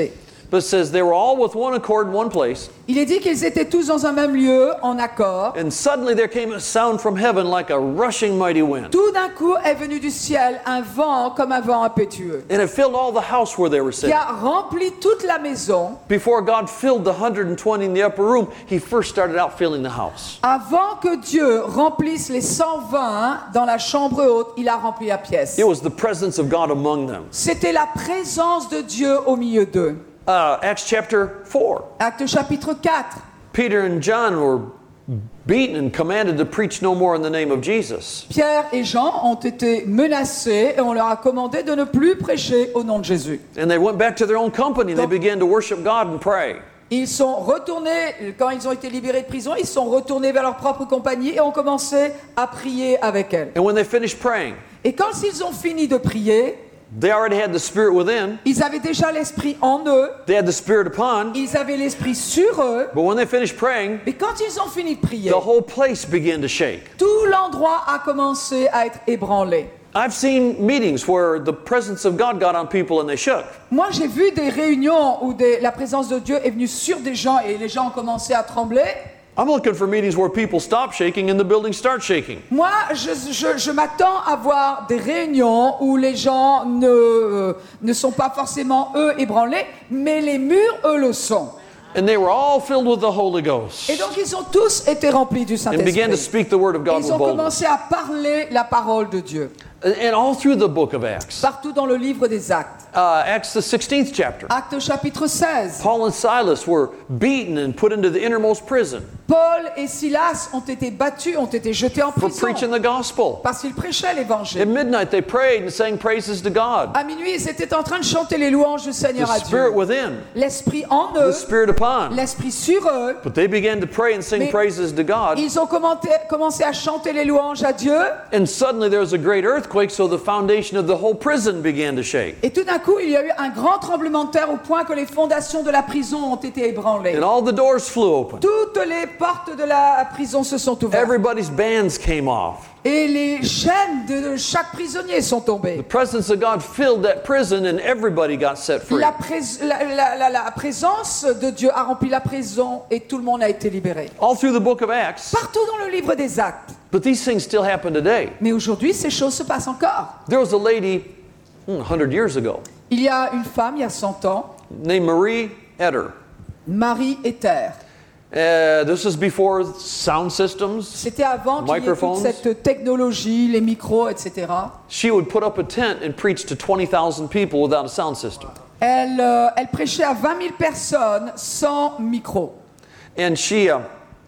But it says they were all with one accord in one place, Il est dit qu'ils étaient tous dans un même lieu, en accord. and suddenly there came a sound from heaven like a rushing mighty wind. Tout d'un coup est venu du ciel un vent comme un vent impétueux And it filled all the house where they were qui sitting. a rempli toute la maison. Before God filled the one hundred twenty in the upper room, he first started out filling the house. Avant que Dieu remplisse les cent vingt dans la chambre haute, il a rempli la pièce. It was the presence of God among them. C'était la présence de Dieu au milieu d'eux. Uh, Acts chapter four. Acte chapitre quatre. Peter and John were beaten and commanded to preach no more in the name of Jesus. Pierre et Jean ont été menacés et on leur a commandé de ne plus prêcher au nom de Jésus. And they went back to their own company and they began to worship God and pray. Ils sont retournés, quand ils ont été libérés de prison, ils sont retournés vers leur propre compagnie et ont commencé à prier avec elle. And when they finished praying, Et quand ils ont fini de prier, they already had the Spirit within, ils avaient déjà l'esprit en eux, they had the Spirit upon, ils avaient l'esprit sur eux, but when they finished praying, et quand ils ont fini de prier, the whole place began to shake. tout l'endroit a commencé à être ébranlé. I've seen meetings where the presence of God got on people and they shook. Moi, j'ai vu des réunions où des- la présence de Dieu est venue sur des gens et les gens ont commencé à trembler. I'm looking for meetings where people stop shaking and the building starts shaking. Moi, je, je- je m'attends à voir des réunions où les gens ne, euh, ne sont pas forcément, eux, ébranlés, mais les murs, eux, le sont. And they were all filled with the Holy Ghost Et donc, ils ont tous été remplis du and began to Saint-Esprit. speak the word of Et God ils with ont boldness. commencé à parler la parole de Dieu. And and all through the book of Acts. Partout dans le livre des Actes. Uh, Acts, the sixteenth chapter. Acte chapitre seize. Paul and Silas were beaten and put into the innermost prison Paul et Silas ont été battus, ont été jetés en for prison preaching the gospel. parce qu'ils prêchaient At l'évangile. midnight, they prayed and sang praises to God. À minuit, ils étaient en train de chanter les louanges du The Seigneur à Spirit Dieu. within, L'esprit en the eux, Spirit upon. l'esprit sur eux. But they began to pray and sing Mais- praises to God. Ils ont commenté- commencé à chanter les louanges à Dieu. And suddenly there was a great earthquake, so the foundation of the whole prison began to shake. Et tout d'un coup, il y a eu un grand tremblement de terre au point que les fondations de la prison ont été ébranlées. And all the doors flew open. Toutes les portes de la prison se sont ouvertes. Everybody's bands came off. Et les chaînes de chaque prisonnier sont The tombées. presence of God filled that prison and everybody got set free. La, prés- la- la- la- la présence de Dieu a rempli la prison et tout le monde a été libéré. All through the book of Acts. Partout dans le livre des Actes. But these things still happen today. Mais aujourd'hui, ces choses se passent encore. There was a lady hmm, one hundred years ago Il y a une femme, il y a cent ans, named Marie Eder. Marie Ether. Uh, this is before sound systems. C'était avant qu'il y ait toute Microphones. cette technologie, les micros, et cetera. She would put up a tent and preach to twenty thousand people without a sound system. Elle, euh, elle prêchait à vingt mille personnes sans micro. And she, uh,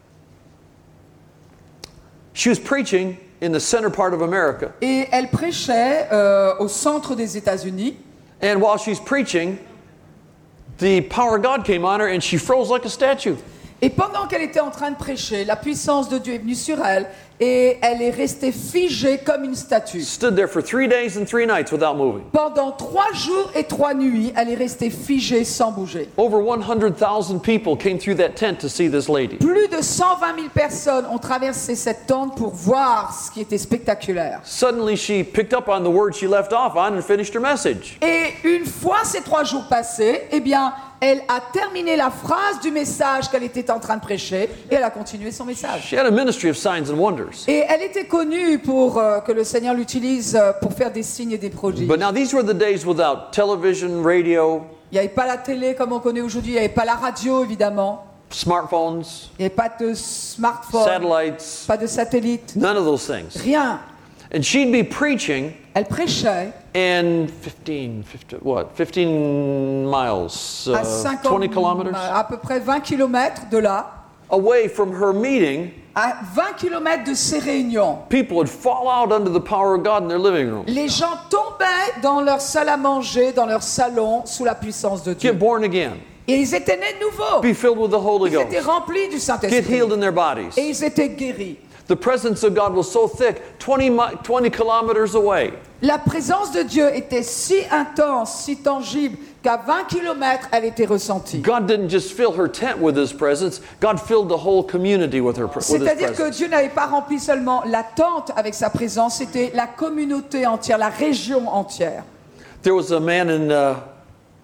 she was preaching in the center part of America. Et elle prêchait euh, au centre des États-Unis. And while she's preaching, the power of God came on her and she froze like a statue. Et pendant qu'elle était en train de prêcher, la puissance de Dieu est venue sur elle et elle est restée figée comme une statue. Stood there for three days and three nights without moving. Pendant trois jours et trois nuits, elle est restée figée sans bouger. Over one hundred thousand people came through that tent to see this lady. Plus de cent vingt mille personnes ont traversé cette tente pour voir ce qui était spectaculaire. Suddenly she picked up on the word she left off on and finished her message. Et une fois ces trois jours passés, eh bien, elle a terminé la phrase du message qu'elle était en train de prêcher et elle a continué son message. She had a ministry of signs and wonders. Et elle était connue pour euh, que le Seigneur l'utilise euh, pour faire des signes et des prodiges. But now these were the days without television, radio, Il n'y avait pas la télé comme on connaît aujourd'hui, il n'y avait pas la radio évidemment, smartphones, il n'y avait pas de smartphone, satellites, pas de satellite, none of those things. rien. And she'd be preaching Elle prêchait and fifteen, fifteen what, fifteen miles, à uh, cinquante, twenty kilometers à peu près vingt kilomètres de là, away from her meeting. à vingt kilomètres de ces réunions. People would fall out under the power of God in their living room. Les gens tombaient dans leur salle à manger, dans leur salon, sous la puissance de Get Dieu. born again. Et ils étaient nés de nouveau. Be filled with the Holy Ils étaient Ghost. remplis du Get Saint-Esprit. healed in their bodies. Et ils étaient guéris. The presence of God was so thick, twenty, mi- twenty kilometers away. La présence de Dieu était si intense, si tangible, qu'à vingt kilomètres, elle était ressentie. God didn't just fill her tent with His presence, God filled the whole community with, her, with His C'est-à-dire que presence. Dieu n'avait pas rempli seulement la tente avec sa présence, c'était la communauté entière, la région entière. There was a man in uh,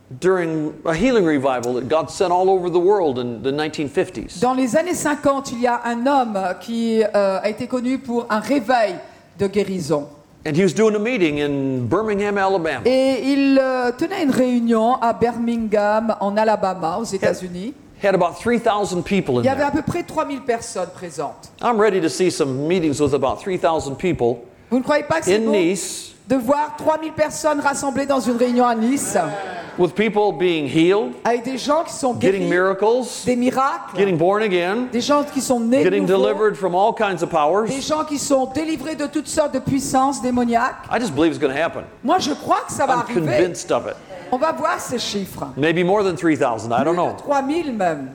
during a healing revival that God sent all over the world in the nineteen fifties. Dans les années cinquante, il y a un homme qui euh, a été connu pour un réveil de guérison. And he was doing a meeting in Birmingham, Alabama. Et il euh, tenait une réunion à Birmingham, en Alabama, aux États-Unis. He had about three thousand people in Il y avait à there. peu près trois mille personnes présentes. I'm ready to see some meetings with about three thousand people Vous ne croyez pas que c'est in beau Nice, de voir trois mille personnes rassemblées dans une réunion à Nice, with people being healed, avec des gens qui sont getting guéris, miracles, des miracles, getting born again, des gens qui sont nés de getting nouveau, delivered from all kinds of des powers? gens qui sont délivrés de toutes sortes de puissances démoniaques. I just believe it's going to happen. Moi, je crois que ça va I'm arriver. convinced of it. On va voir ces chiffres. Maybe more than three thousand, I don't Plus know. de trois mille même.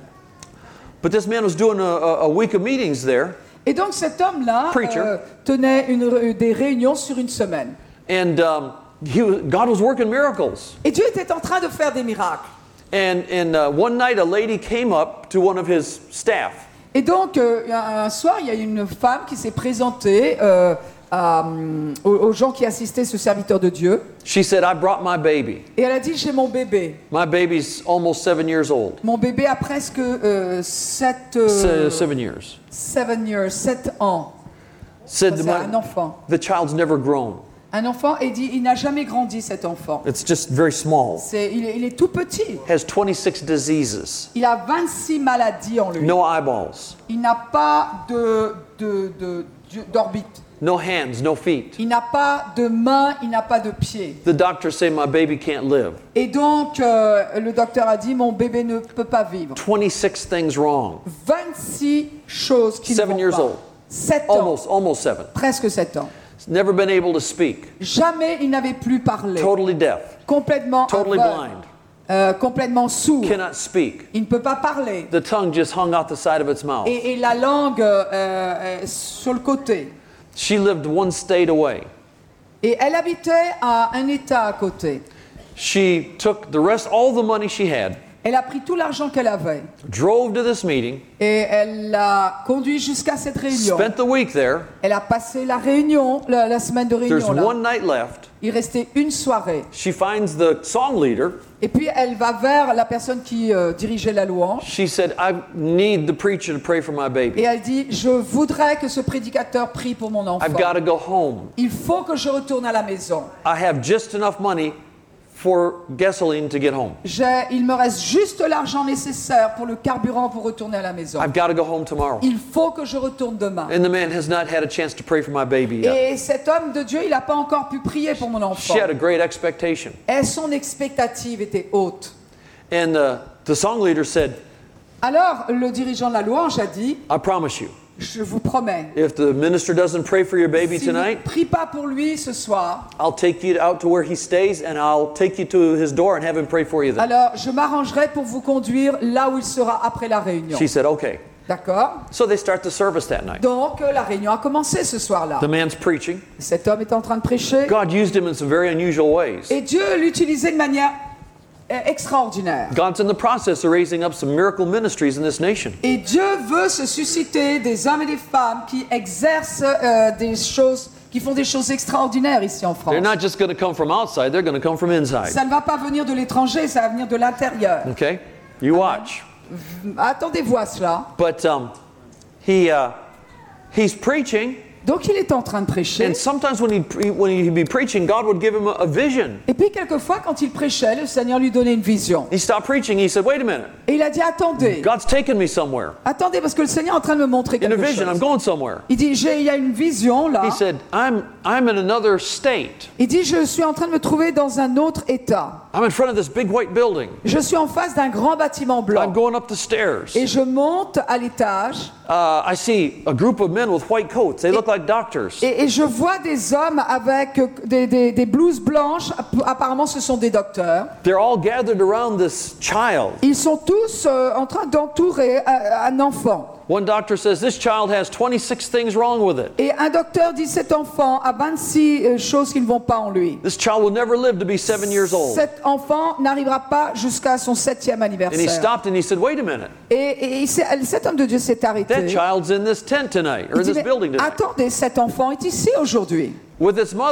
But this man was doing a, a, a week of meetings there, Et donc cet homme-là Preacher. euh, tenait une, ré- des réunions sur une semaine. and um, he was, God was working miracles. Et Dieu était en train de faire des miracles. And, and uh, one night, a lady came up to one of his staff. Et donc euh, un un soir, il y a une femme qui s'est présentée euh, à, hum, aux, aux gens qui assistaient ce serviteur de Dieu. She said, I brought my baby. Et elle a dit, j'ai mon bébé. My baby's almost seven years old. Mon bébé a presque euh, sept, Se- euh, seven years. seven years, sept ans. Said C'est my- un enfant. the child's never grown. Un enfant, et dit, il n'a jamais grandi cet enfant. It's just very small. C'est, il, est, il est tout petit. Has twenty-six diseases. Il a vingt-six maladies en lui. No eyeballs. Il n'a pas de, de, de- de- d'orbite. No hands, no feet. Il n'a pas de main, il n'a pas de pied. The doctors say my baby can't live. Et donc, euh, le docteur a dit, mon bébé ne peut pas vivre. twenty-six things wrong. vingt-six choses qui ne Seven vont years pas. old. sept ans. Almost, almost seven. Presque sept ans. Never been able to speak. Jamais il n'avait plus parlé. Totally deaf. Complètement Totally aveugle. blind. Euh, complètement sourd. Cannot speak. Il ne peut pas parler. The tongue just hung out the side of its mouth. Et, et la langue euh, euh, sur le côté. She lived one state away. Et elle habitait à un État à côté. She took the rest, all the money she had, Elle a pris tout l'argent qu'elle avait. drove to this meeting, Et elle l'a conduit jusqu'à cette réunion. spent the week there. Elle a passé la réunion, la, la semaine de There's réunion là. one night left. Il restait une soirée. She finds the song leader. Et puis elle va vers la personne qui euh, dirigeait la louange. She said, I need the preacher to pray for my Et baby. elle dit, je voudrais que ce prédicateur prie pour mon enfant. I've got to go home. Il faut que je retourne à la maison. I have just enough money for gasoline to get home. J'ai- il me reste juste l'argent nécessaire pour le carburant pour retourner à la maison. I've got to go home tomorrow. Il faut que je retourne demain. And the man has not had a chance to pray for my baby yet. Et cet homme de Dieu, il n'a pas encore pu prier pour mon enfant. She had a great expectation. Et son expectative était haute. And uh, the song leader said, Alors, le dirigeant de la louange a dit, I promise you, je vous promets, if the minister doesn't pray for your baby si vous ne tonight, priez pas pour lui ce soir, I'll take you out to where he stays and I'll take you to his door and have him pray for you then. alors je m'arrangerai pour vous conduire là où il sera après la réunion. She said, okay. D'accord? So they start the service that night. Donc, euh, la réunion a commencé ce soir-là. The man's preaching. Cet homme est en train de prêcher. God used him in some very unusual ways. Et Dieu l'utilisait de manière euh, extraordinaire. God's in the process of raising up some miracle ministries in this nation. Et Dieu veut se susciter des hommes et des femmes qui exercent euh, des choses, qui font des choses extraordinaires ici en France. They're not just going to come from outside, they're going to come from inside. Ça ne va pas venir de l'étranger, ça va venir de l'intérieur. Okay? You watch. Attendez-vous à cela. But um, he, uh, he's preaching, Donc il est en train de prêcher. and sometimes when he'd, pre- when he'd be preaching, God would give him a, a vision. Et puis quelquefois, quand il prêchait, le Seigneur lui donnait une vision. He stopped preaching, he said, wait a minute, Et il a dit, attendez, God's taken me somewhere. attendez, parce que le Seigneur est en train de me montrer In a quelque vision, I'm chose. going somewhere. Il dit, j'ai, il y a une vision là. He said, I'm, I'm in another state. Il dit, je suis en train de me trouver dans un autre état. I'm in front of this big white building. Je suis en face d'un grand bâtiment I'm blanc. going up the stairs. Et je monte à l'étage Uh, I see a group of men with white coats. They look like doctors. et, et je vois des hommes avec euh, des, des, des blouses blanches. Apparemment, ce sont des docteurs. They're all gathered around this child. Ils sont tous euh, en train d'entourer un, un enfant. One doctor says this child has twenty-six things wrong with it. Et un docteur dit cet enfant a vingt-six euh, choses qui ne vont pas en lui. This child will never live to be seven years old. Cet enfant n'arrivera pas jusqu'à son septième And he anniversaire. stopped and he said, wait a minute. Et, et il s'est- cet homme de Dieu s'est arrêté. That child's in this tent tonight, or Il dit, this mais building tonight, attendez, cet enfant est ici aujourd'hui. with its mother.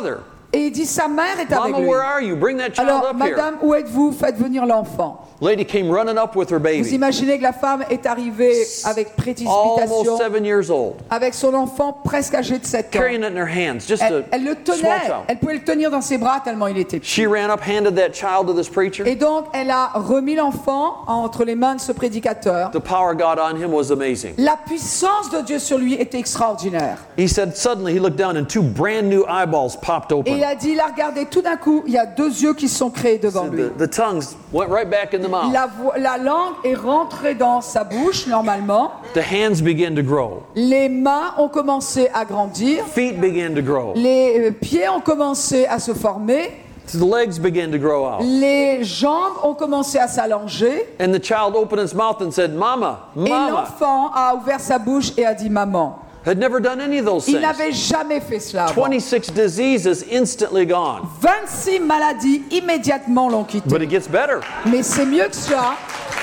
Et il dit, sa mère est avec Mama, lui. where are you? Bring that child Alors, up here. madame, où êtes-vous? Faites venir l'enfant. Lady came running up with her Vous baby, imaginez que la femme est arrivée avec précipitation, almost seven years old, avec son enfant presque âgé de sept ans. carrying it in her hands, just Elle, a elle le small tenait, child. elle pouvait le tenir dans ses bras tellement il était petit. She ran up, handed that child to this preacher. Et donc, elle a remis l'enfant entre les mains de ce prédicateur. The power of God on him was amazing. La puissance de Dieu sur lui était extraordinaire. He said suddenly he looked down and two brand new eyeballs popped Et open. il a dit, il a regardé, tout d'un coup, il y a deux yeux qui se sont créés devant lui. The, the tongues went right back in the mouth. La, vo- la langue est rentrée dans sa bouche, normalement. The hands began to grow. Les mains ont commencé à grandir. Feet began to grow. Les euh, pieds ont commencé à se former. The legs began to grow out. Les jambes ont commencé à s'allonger. And the child opened his mouth and said, Mama, Et Mama. l'enfant a ouvert sa bouche et a dit maman. Had never done any of those Il things. n'avait jamais fait cela avant. twenty-six diseases instantly gone. vingt-six maladies immédiatement l'ont quitté. But it gets better. Mais c'est mieux que cela.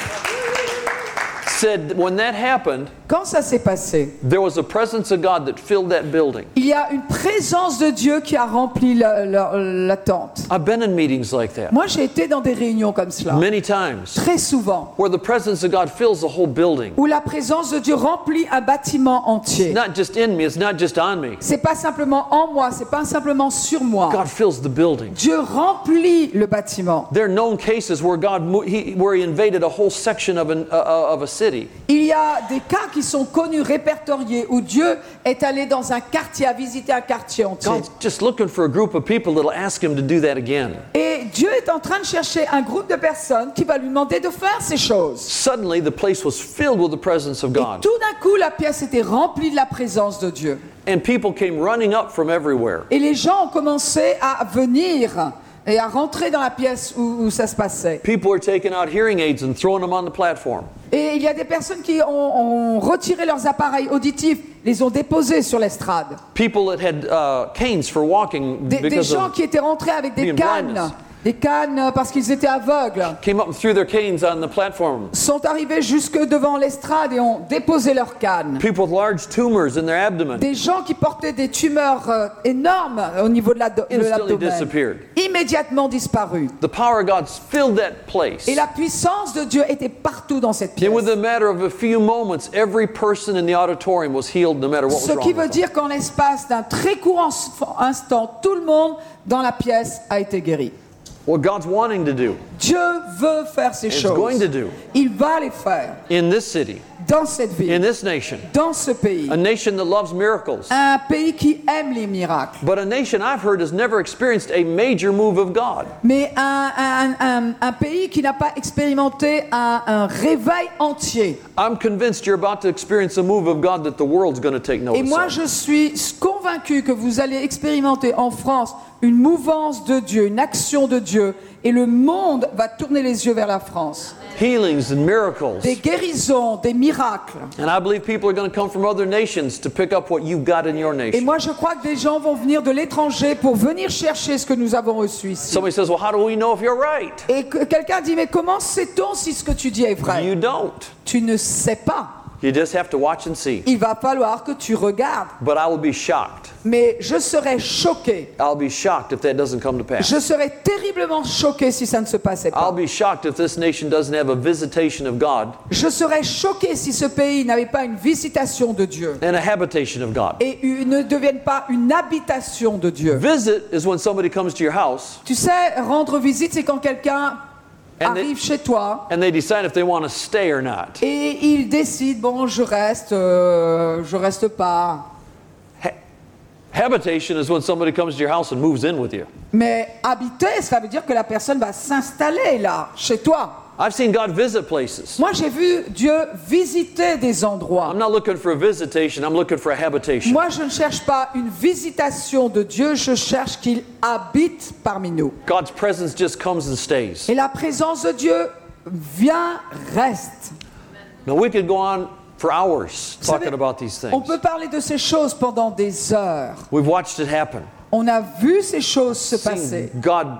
Said when that happened, Quand ça s'est passé, there was a presence of God that filled that building. il y a une présence de Dieu qui a rempli la, la- la tente. I've been in meetings like that Moi, j'ai été dans des réunions comme cela, many times, très souvent, where the presence of God fills the whole building. où la présence de Dieu remplit un bâtiment entier. It's not just in me, it's not just on me. C'est pas simplement en moi, c'est pas simplement sur moi. God fills the building. Dieu remplit le bâtiment. There are known cases where God mo- he, where he invaded a whole section of an, uh, of a city. Il y a des cas qui sont connus, répertoriés, où Dieu est allé dans un quartier, a visité un quartier entier. God's just looking for a group of people that'll ask him to do that again. Et Dieu est en train de chercher un groupe de personnes qui va lui demander de faire ces choses. Suddenly, the place was filled with the presence of Et God, tout d'un coup, la pièce était remplie de la présence de Dieu. and people came running up from everywhere. Et les gens ont commencé à venir et à rentrer dans la pièce où, où ça se passait. People were taking out hearing aids and throwing them on the platform. Et il y a des personnes qui ont, ont retiré leurs appareils auditifs, les ont déposés sur l'estrade. People that had uh, canes for walking Des, des because gens of qui étaient rentrés avec des being cannes, blindness. des cannes euh, parce qu'ils étaient aveugles, came up and threw their canes on the platform. sont arrivés jusque devant l'estrade et ont déposé leurs cannes. People with large tumors in their abdomen Des gens qui portaient des tumeurs euh, énormes au niveau de la- de instantly l'abdomen, disappeared. immédiatement disparus. The power of God filled that place. Et la puissance de Dieu était partout dans cette pièce. And within a matter of a few moments, every person in the auditorium was healed no matter what was Ce qui wrong veut with them. dire qu'en l'espace d'un très court ins- instant, tout le monde dans la pièce a été guéri. What God's wanting to do, Dieu veut faire ces is choses. going to do Il va les faire in this city, dans cette in ville, this nation, dans ce pays. a nation that loves miracles, Un pays qui aime les miracles. but a nation I've heard has never experienced a major move of God. Mais un, un- un- un pays qui n'a pas expérimenté un, un réveil entier. I'm convinced you're about to experience a move of God that the world's going to take Et notice moi, of. je suis convaincu que vous allez expérimenter en France une mouvance de Dieu, une action de Dieu, et le monde va tourner les yeux vers la France. Healings and miracles. Des guérisons, des miracles. And I believe people are going to come from other nations to pick up what you've got in your Et nation. moi, je crois que des gens vont venir de l'étranger pour venir chercher ce que nous avons reçu ici. Somebody says, well, how do we know if you're right? Et que quelqu'un dit, mais comment sait-on si ce que tu dis est vrai? You don't. Tu ne sais pas. You just have to watch and see. Il va falloir que tu regardes. But I will be shocked. Mais je serais choqué. I'll be shocked if that doesn't come to pass. Je serais terriblement choqué si ça ne se passait I'll pas. be shocked if this nation doesn't have a visitation of God Je serais choqué si ce pays n'avait pas une visitation de Dieu and a habitation of God. et une- ne devienne pas une habitation de Dieu. Visit is when somebody comes to your house Tu sais, rendre visite, c'est quand quelqu'un And they- arrive chez toi and they decide if they want to stay or not. et il décide, bon, je reste, euh, je reste pas. Ha- habitation is when somebody comes to your house and moves in with you. Mais habiter, ça veut dire que la personne va s'installer là, chez toi. I've seen God visit places. Moi, j'ai vu Dieu visiter des endroits. I'm not looking for a visitation, I'm looking for a habitation. Moi, je ne cherche pas une visitation de Dieu, je cherche qu'il habite parmi nous. God's presence just comes and stays. Et la présence de Dieu vient, reste. Now we could go on for hours Vous savez, talking about these on things. peut parler de ces choses pendant des heures. We've watched it happen. On a vu ces choses se passer. Seen God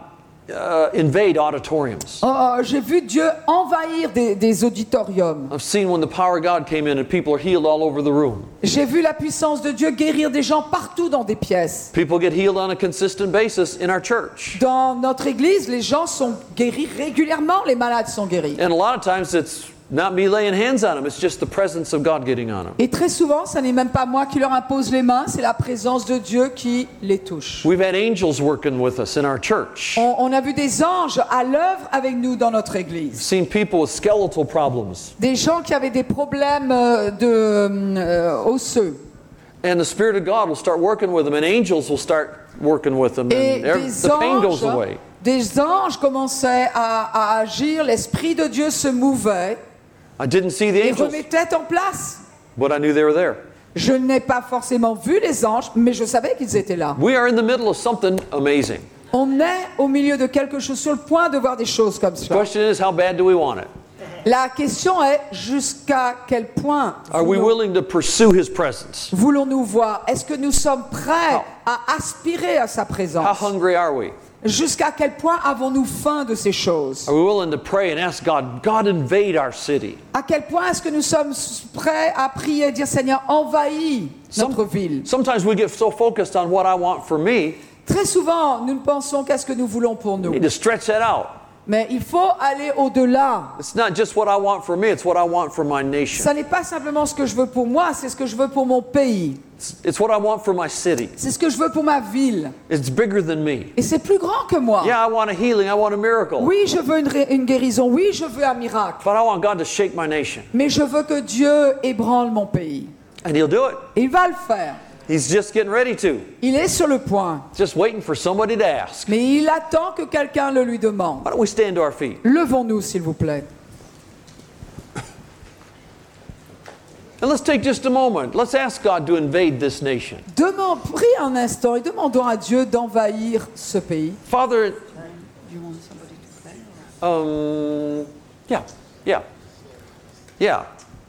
uh, invade auditoriums. Oh, oh, j'ai vu Dieu envahir des, des auditoriums. I've seen when the power of God came in and people are healed all over the room. J'ai vu la puissance de Dieu guérir des gens partout dans des pièces. People get healed on a consistent basis in our church. Dans notre église, les gens sont guéris régulièrement, les malades sont guéris. And a lot of times it's not me laying hands on them, it's just the presence of God getting on them. Et très souvent, ça n'est même pas moi qui leur impose les mains, c'est la présence de Dieu qui les touche. We've had angels working with us in our church. On, on a vu des anges à l'œuvre avec nous dans notre église. Seen people with skeletal problems. Des gens qui avaient des problèmes euh, de, euh, osseux. And the Spirit of God will start working with them, and angels will start working with them, Et and every- des the pain goes anges, away. des anges commençaient à, à agir, l'Esprit de Dieu se mouvait I didn't see the et angels, remettait en place. but I knew they were there. Je n'ai pas forcément vu les anges, mais je savais qu'ils étaient là. We are in the middle of something amazing. On est au milieu de quelque chose, sur le point de voir des choses comme The ça. question is, how bad do we want it? La question est jusqu'à quel point Are we willing to pursue His presence? voulons-nous voir? Est-ce que nous sommes prêts à aspirer à sa How présence? hungry are we? Jusqu'à quel point avons-nous faim de ces choses? Are we willing to pray and ask God, God, invade our city? À quel point est-ce que nous sommes prêts à prier et dire Seigneur, envahis notre ville? Sometimes we get so focused on what I want for me, Très souvent, nous ne pensons qu'à ce que nous voulons pour we nous. need to stretch that out. Mais il faut aller au-delà. It's not just what I want for me, it's what I want for my nation. Ça n'est pas simplement ce que je veux pour moi, c'est ce que je veux pour mon pays. It's, it's what I want for my city. C'est ce que je veux pour ma ville. It's bigger than me. Et c'est plus grand que moi. Yeah, I want a healing, I want a miracle. Oui, je veux une, ré- une guérison. Oui, je veux un miracle. But I want God to shake my nation. Mais je veux que Dieu ébranle mon pays. And He'll do it. Et il va le faire. He's just getting ready to. Il est sur le point. Just waiting for somebody to ask. Mais il attend que quelqu'un le lui demande. Why don't we stand to our feet? Levons-nous, s'il vous plaît. And let's take just a moment. Let's ask God to invade this nation. Demande, prie un instant et demandons à Dieu d'envahir ce pays. Father, um, yeah, yeah, yeah.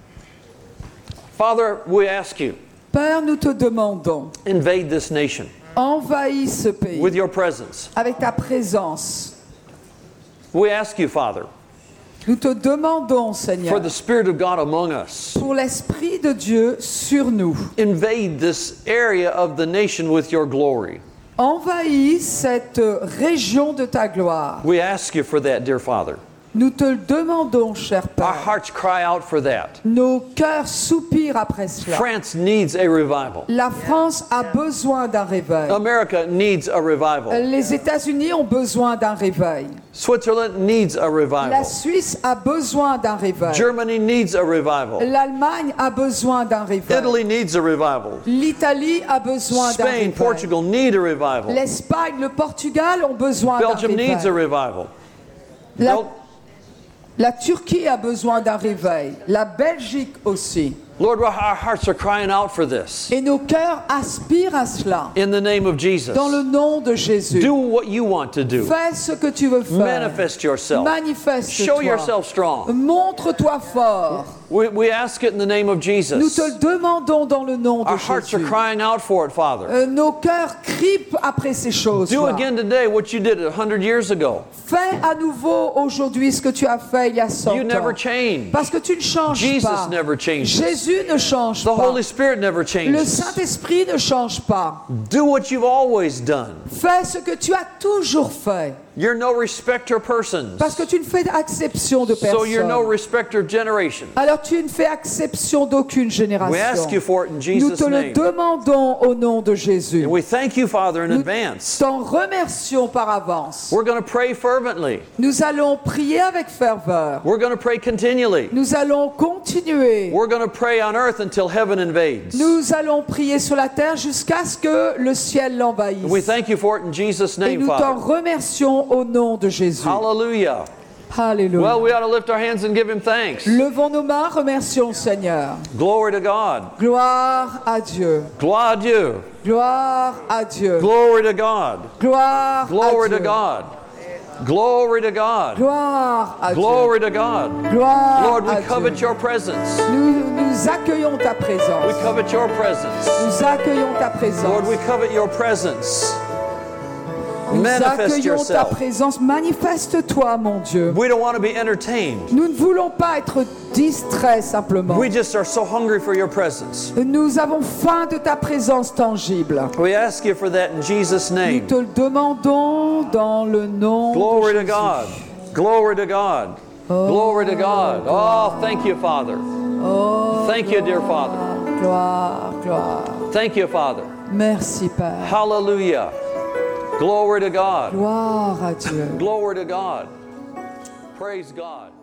Father, we ask you, Père, nous te demandons, invade this nation envahis ce pays with your presence. avec ta présence. We ask you, Father, Nous te demandons, for Seigneur, the Spirit of God among us. pour l'Esprit de Dieu sur nous. Invade this area of the nation with your glory. Envahis cette région de ta gloire. We ask you for that, dear Father. Nous te le demandons, cher Our Père. hearts cry out for that. Nos cœurs soupirent après cela. France needs a revival. La France a besoin d'un réveil. America needs a revival. Les États-Unis ont besoin d'un réveil. Switzerland needs a La revival. Suisse a besoin d'un réveil. Germany needs a revival. L'Allemagne a besoin d'un réveil. Italy needs a revival. L'Italie a besoin d'un Spain, réveil. Portugal need a revival. L'Espagne, le Portugal ont besoin d'un Belgium needs a réveil. revival. La, Bel- la Turquie a besoin d'un réveil. La Belgique aussi. Lord, our hearts are crying out for this. Et nos cœurs aspirent à cela. In the name of Jesus. Dans le nom de Jésus. Do what you want to do. Fais ce que tu veux faire. Manifest yourself. Manifeste-toi. Show yourself strong. Montre-toi fort. We, we ask it in the name of Nous Jesus. te le demandons dans le nom de Our hearts are Jésus. crying out for it, Father. Euh, nos cœurs crient après ces choses. Do again today what you did a hundred years ago. Fais à nouveau aujourd'hui ce que tu as fait il y a cent You never ans. change. Parce que tu ne changes Jesus pas. never changes. Jésus ne change The pas. Holy Spirit never Le changes. Saint-Esprit ne change pas. Do what you've always done. Fais ce que tu as toujours fait. You're no respecter of persons. Parce que tu ne fais acception de So you're no personne. respecter of generations. Alors tu ne fais exception d'aucune We ask génération. you for it in Nous Jesus' te le name. demandons au nom de Jésus. And we thank you, Father, in Nous advance. t'en remercions par avance. We're going to pray fervently. Nous allons prier avec ferveur. We're going to pray continually. Nous allons continuer. We're going to pray on earth until heaven invades. Nous allons prier sur la terre jusqu'à ce que le ciel And we l'envahisse. thank you for it in Jesus' Et name, nous t'en Father. remercions au nom de Jésus. Hallelujah. Alléluia. Well, we ought to lift our hands and give him thanks. Levons nos mains, remercions le Seigneur. Glory to God. Gloire à Dieu. Gloire à Dieu. Gloire à Dieu. Glory to God. Gloire à Glory to Dieu. God. Glory to God. Gloire à Dieu. Glory to God. Gloire Lord, we à covet Dieu. your presence. Nous, nous accueillons ta We présence. covet your presence. Nous accueillons ta Lord, présence. we covet your presence. Nous Manifest accueillons ta yourself. présence. Manifeste-toi, mon Dieu. We don't want to be entertained. Nous ne voulons pas être distraits simplement. We just are so hungry for your presence. Nous avons faim de ta présence tangible. We ask you for that in Jesus' Nous name. te le demandons dans le nom Glory de to Jésus. God. Glory to God. Glory to God. Oh, thank you, Father. Oh, Thank you, dear Father. gloire, gloire. Thank you, Father. Merci, Père. Hallelujah. Glory to God. Gloire à Dieu. Glory to God. Praise God.